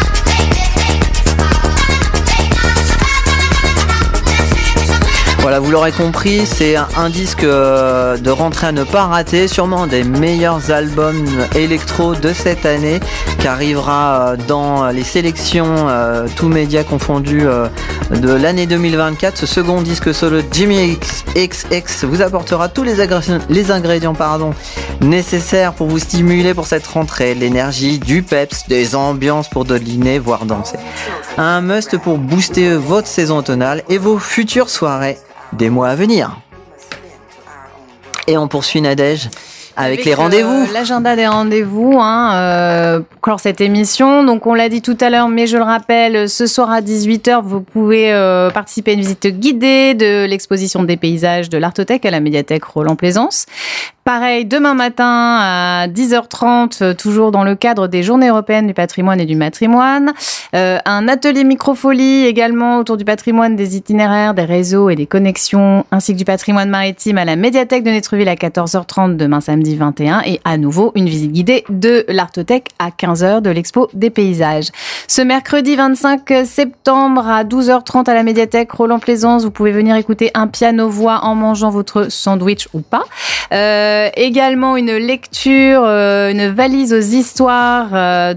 Voilà, vous l'aurez compris, c'est un disque de rentrée à ne pas rater, sûrement des meilleurs albums électro de cette année, qui arrivera dans les sélections tous médias confondus de l'année 2024. Ce second disque solo de Jimmy XX vous apportera tous les ingrédients nécessaires pour vous stimuler pour cette rentrée, l'énergie, du peps, des ambiances pour dodeliner, voire danser. Un must pour booster votre saison automnale et vos futures soirées des mois à venir. Et on poursuit, Nadège, avec les rendez-vous. L'agenda des rendez-vous, pour cette émission. Donc, on l'a dit tout à l'heure, mais je le rappelle, ce soir à 18h, vous pouvez participer à une visite guidée de l'exposition des paysages de l'Artothèque à la médiathèque Roland-Plaisance. Pareil, demain matin à 10h30, toujours dans le cadre des Journées européennes du patrimoine et du matrimoine. Un atelier microfolie également autour du patrimoine, des itinéraires, des réseaux et des connexions, ainsi que du patrimoine maritime à la médiathèque de Nétreville à 14h30 demain samedi 21. Et à nouveau, une visite guidée de l'Artothèque à 15h de l'expo des paysages. Ce mercredi 25 septembre à 12h30 à la médiathèque Roland-Plaisance, vous pouvez venir écouter un piano-voix en mangeant votre sandwich ou pas. Également une lecture, une valise aux histoires à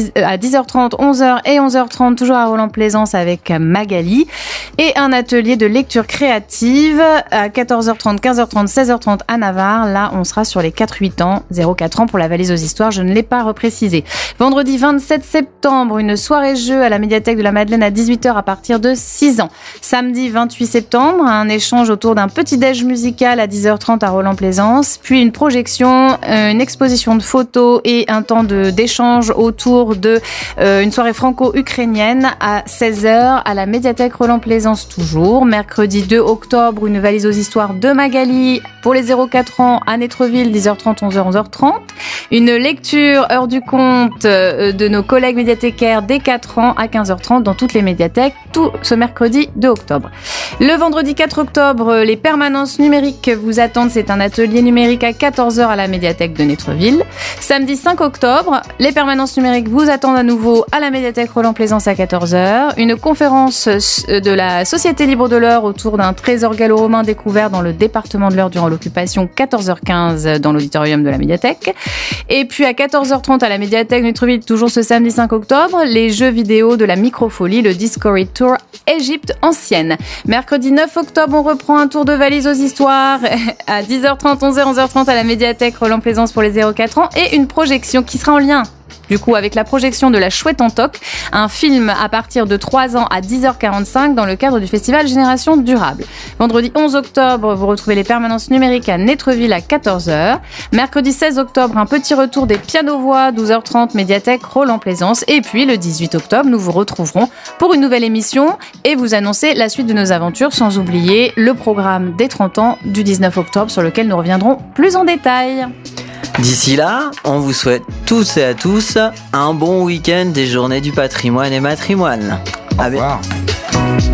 10h30, 11h et 11h30, toujours à Roland-Plaisance avec Magali. Et un atelier de lecture créative à 14h30, 15h30, 16h30 à Navarre. Là, on sera sur les 4-8 ans, 0-4 ans pour la valise aux histoires. Je ne l'ai pas reprécisé. Vendredi 27 septembre, une soirée-jeu à la médiathèque de la Madeleine à 18h à partir de 6 ans. Samedi 28 septembre, un échange autour d'un petit-déj musical à 10h30 à Roland-Plaisance. Puis une projection, une exposition de photos et un temps d'échange autour de une soirée franco-ukrainienne à 16h à la médiathèque Roland-Plaisance toujours. Mercredi 2 octobre, une valise aux histoires de Magali pour les 0-4 ans à Nétreville, 10h30, 11h, 11h30. Une lecture heure du compte de nos collègues médiathécaires dès 4 ans à 15h30 dans toutes les médiathèques, tout ce mercredi 2 octobre. Le vendredi 4 octobre, les permanences numériques vous attendent. C'est un atelier numérique à 14h à la médiathèque de Nétreville. Samedi 5 octobre, les permanences numériques vous attendent à nouveau à la médiathèque Roland-Plaisance à 14h. Une conférence de la Société Libre de l'Eure autour d'un trésor gallo-romain découvert dans le département de l'Eure durant l'occupation, 14h15 dans l'auditorium de la médiathèque. Et puis à 14h30 à la médiathèque Nétreville, toujours ce samedi 5 octobre, les jeux vidéo de la microfolie, le Discovery Tour Égypte ancienne. Mercredi 9 octobre, on reprend un tour de valise aux histoires à 10h30, 11h, 11h30 à la médiathèque Roland-Plaisance pour les 0-4 ans et une projection qui sera en lien du coup avec la projection de La Chouette en toc, un film à partir de 3 ans à 10h45 dans le cadre du festival Génération Durable. Vendredi 11 octobre, vous retrouvez les permanences numériques à Nétreville à 14h. Mercredi 16 octobre, un petit retour des pianos-voix, 12h30, médiathèque Roland-Plaisance. Et puis le 18 octobre, nous vous retrouverons pour une nouvelle émission et vous annoncer la suite de nos aventures, sans oublier le programme des 30 ans du 19 octobre sur lequel nous reviendrons plus en détail. D'ici là, on vous souhaite tous et à tous un bon week-end des Journées du patrimoine et matrimoine. Au revoir.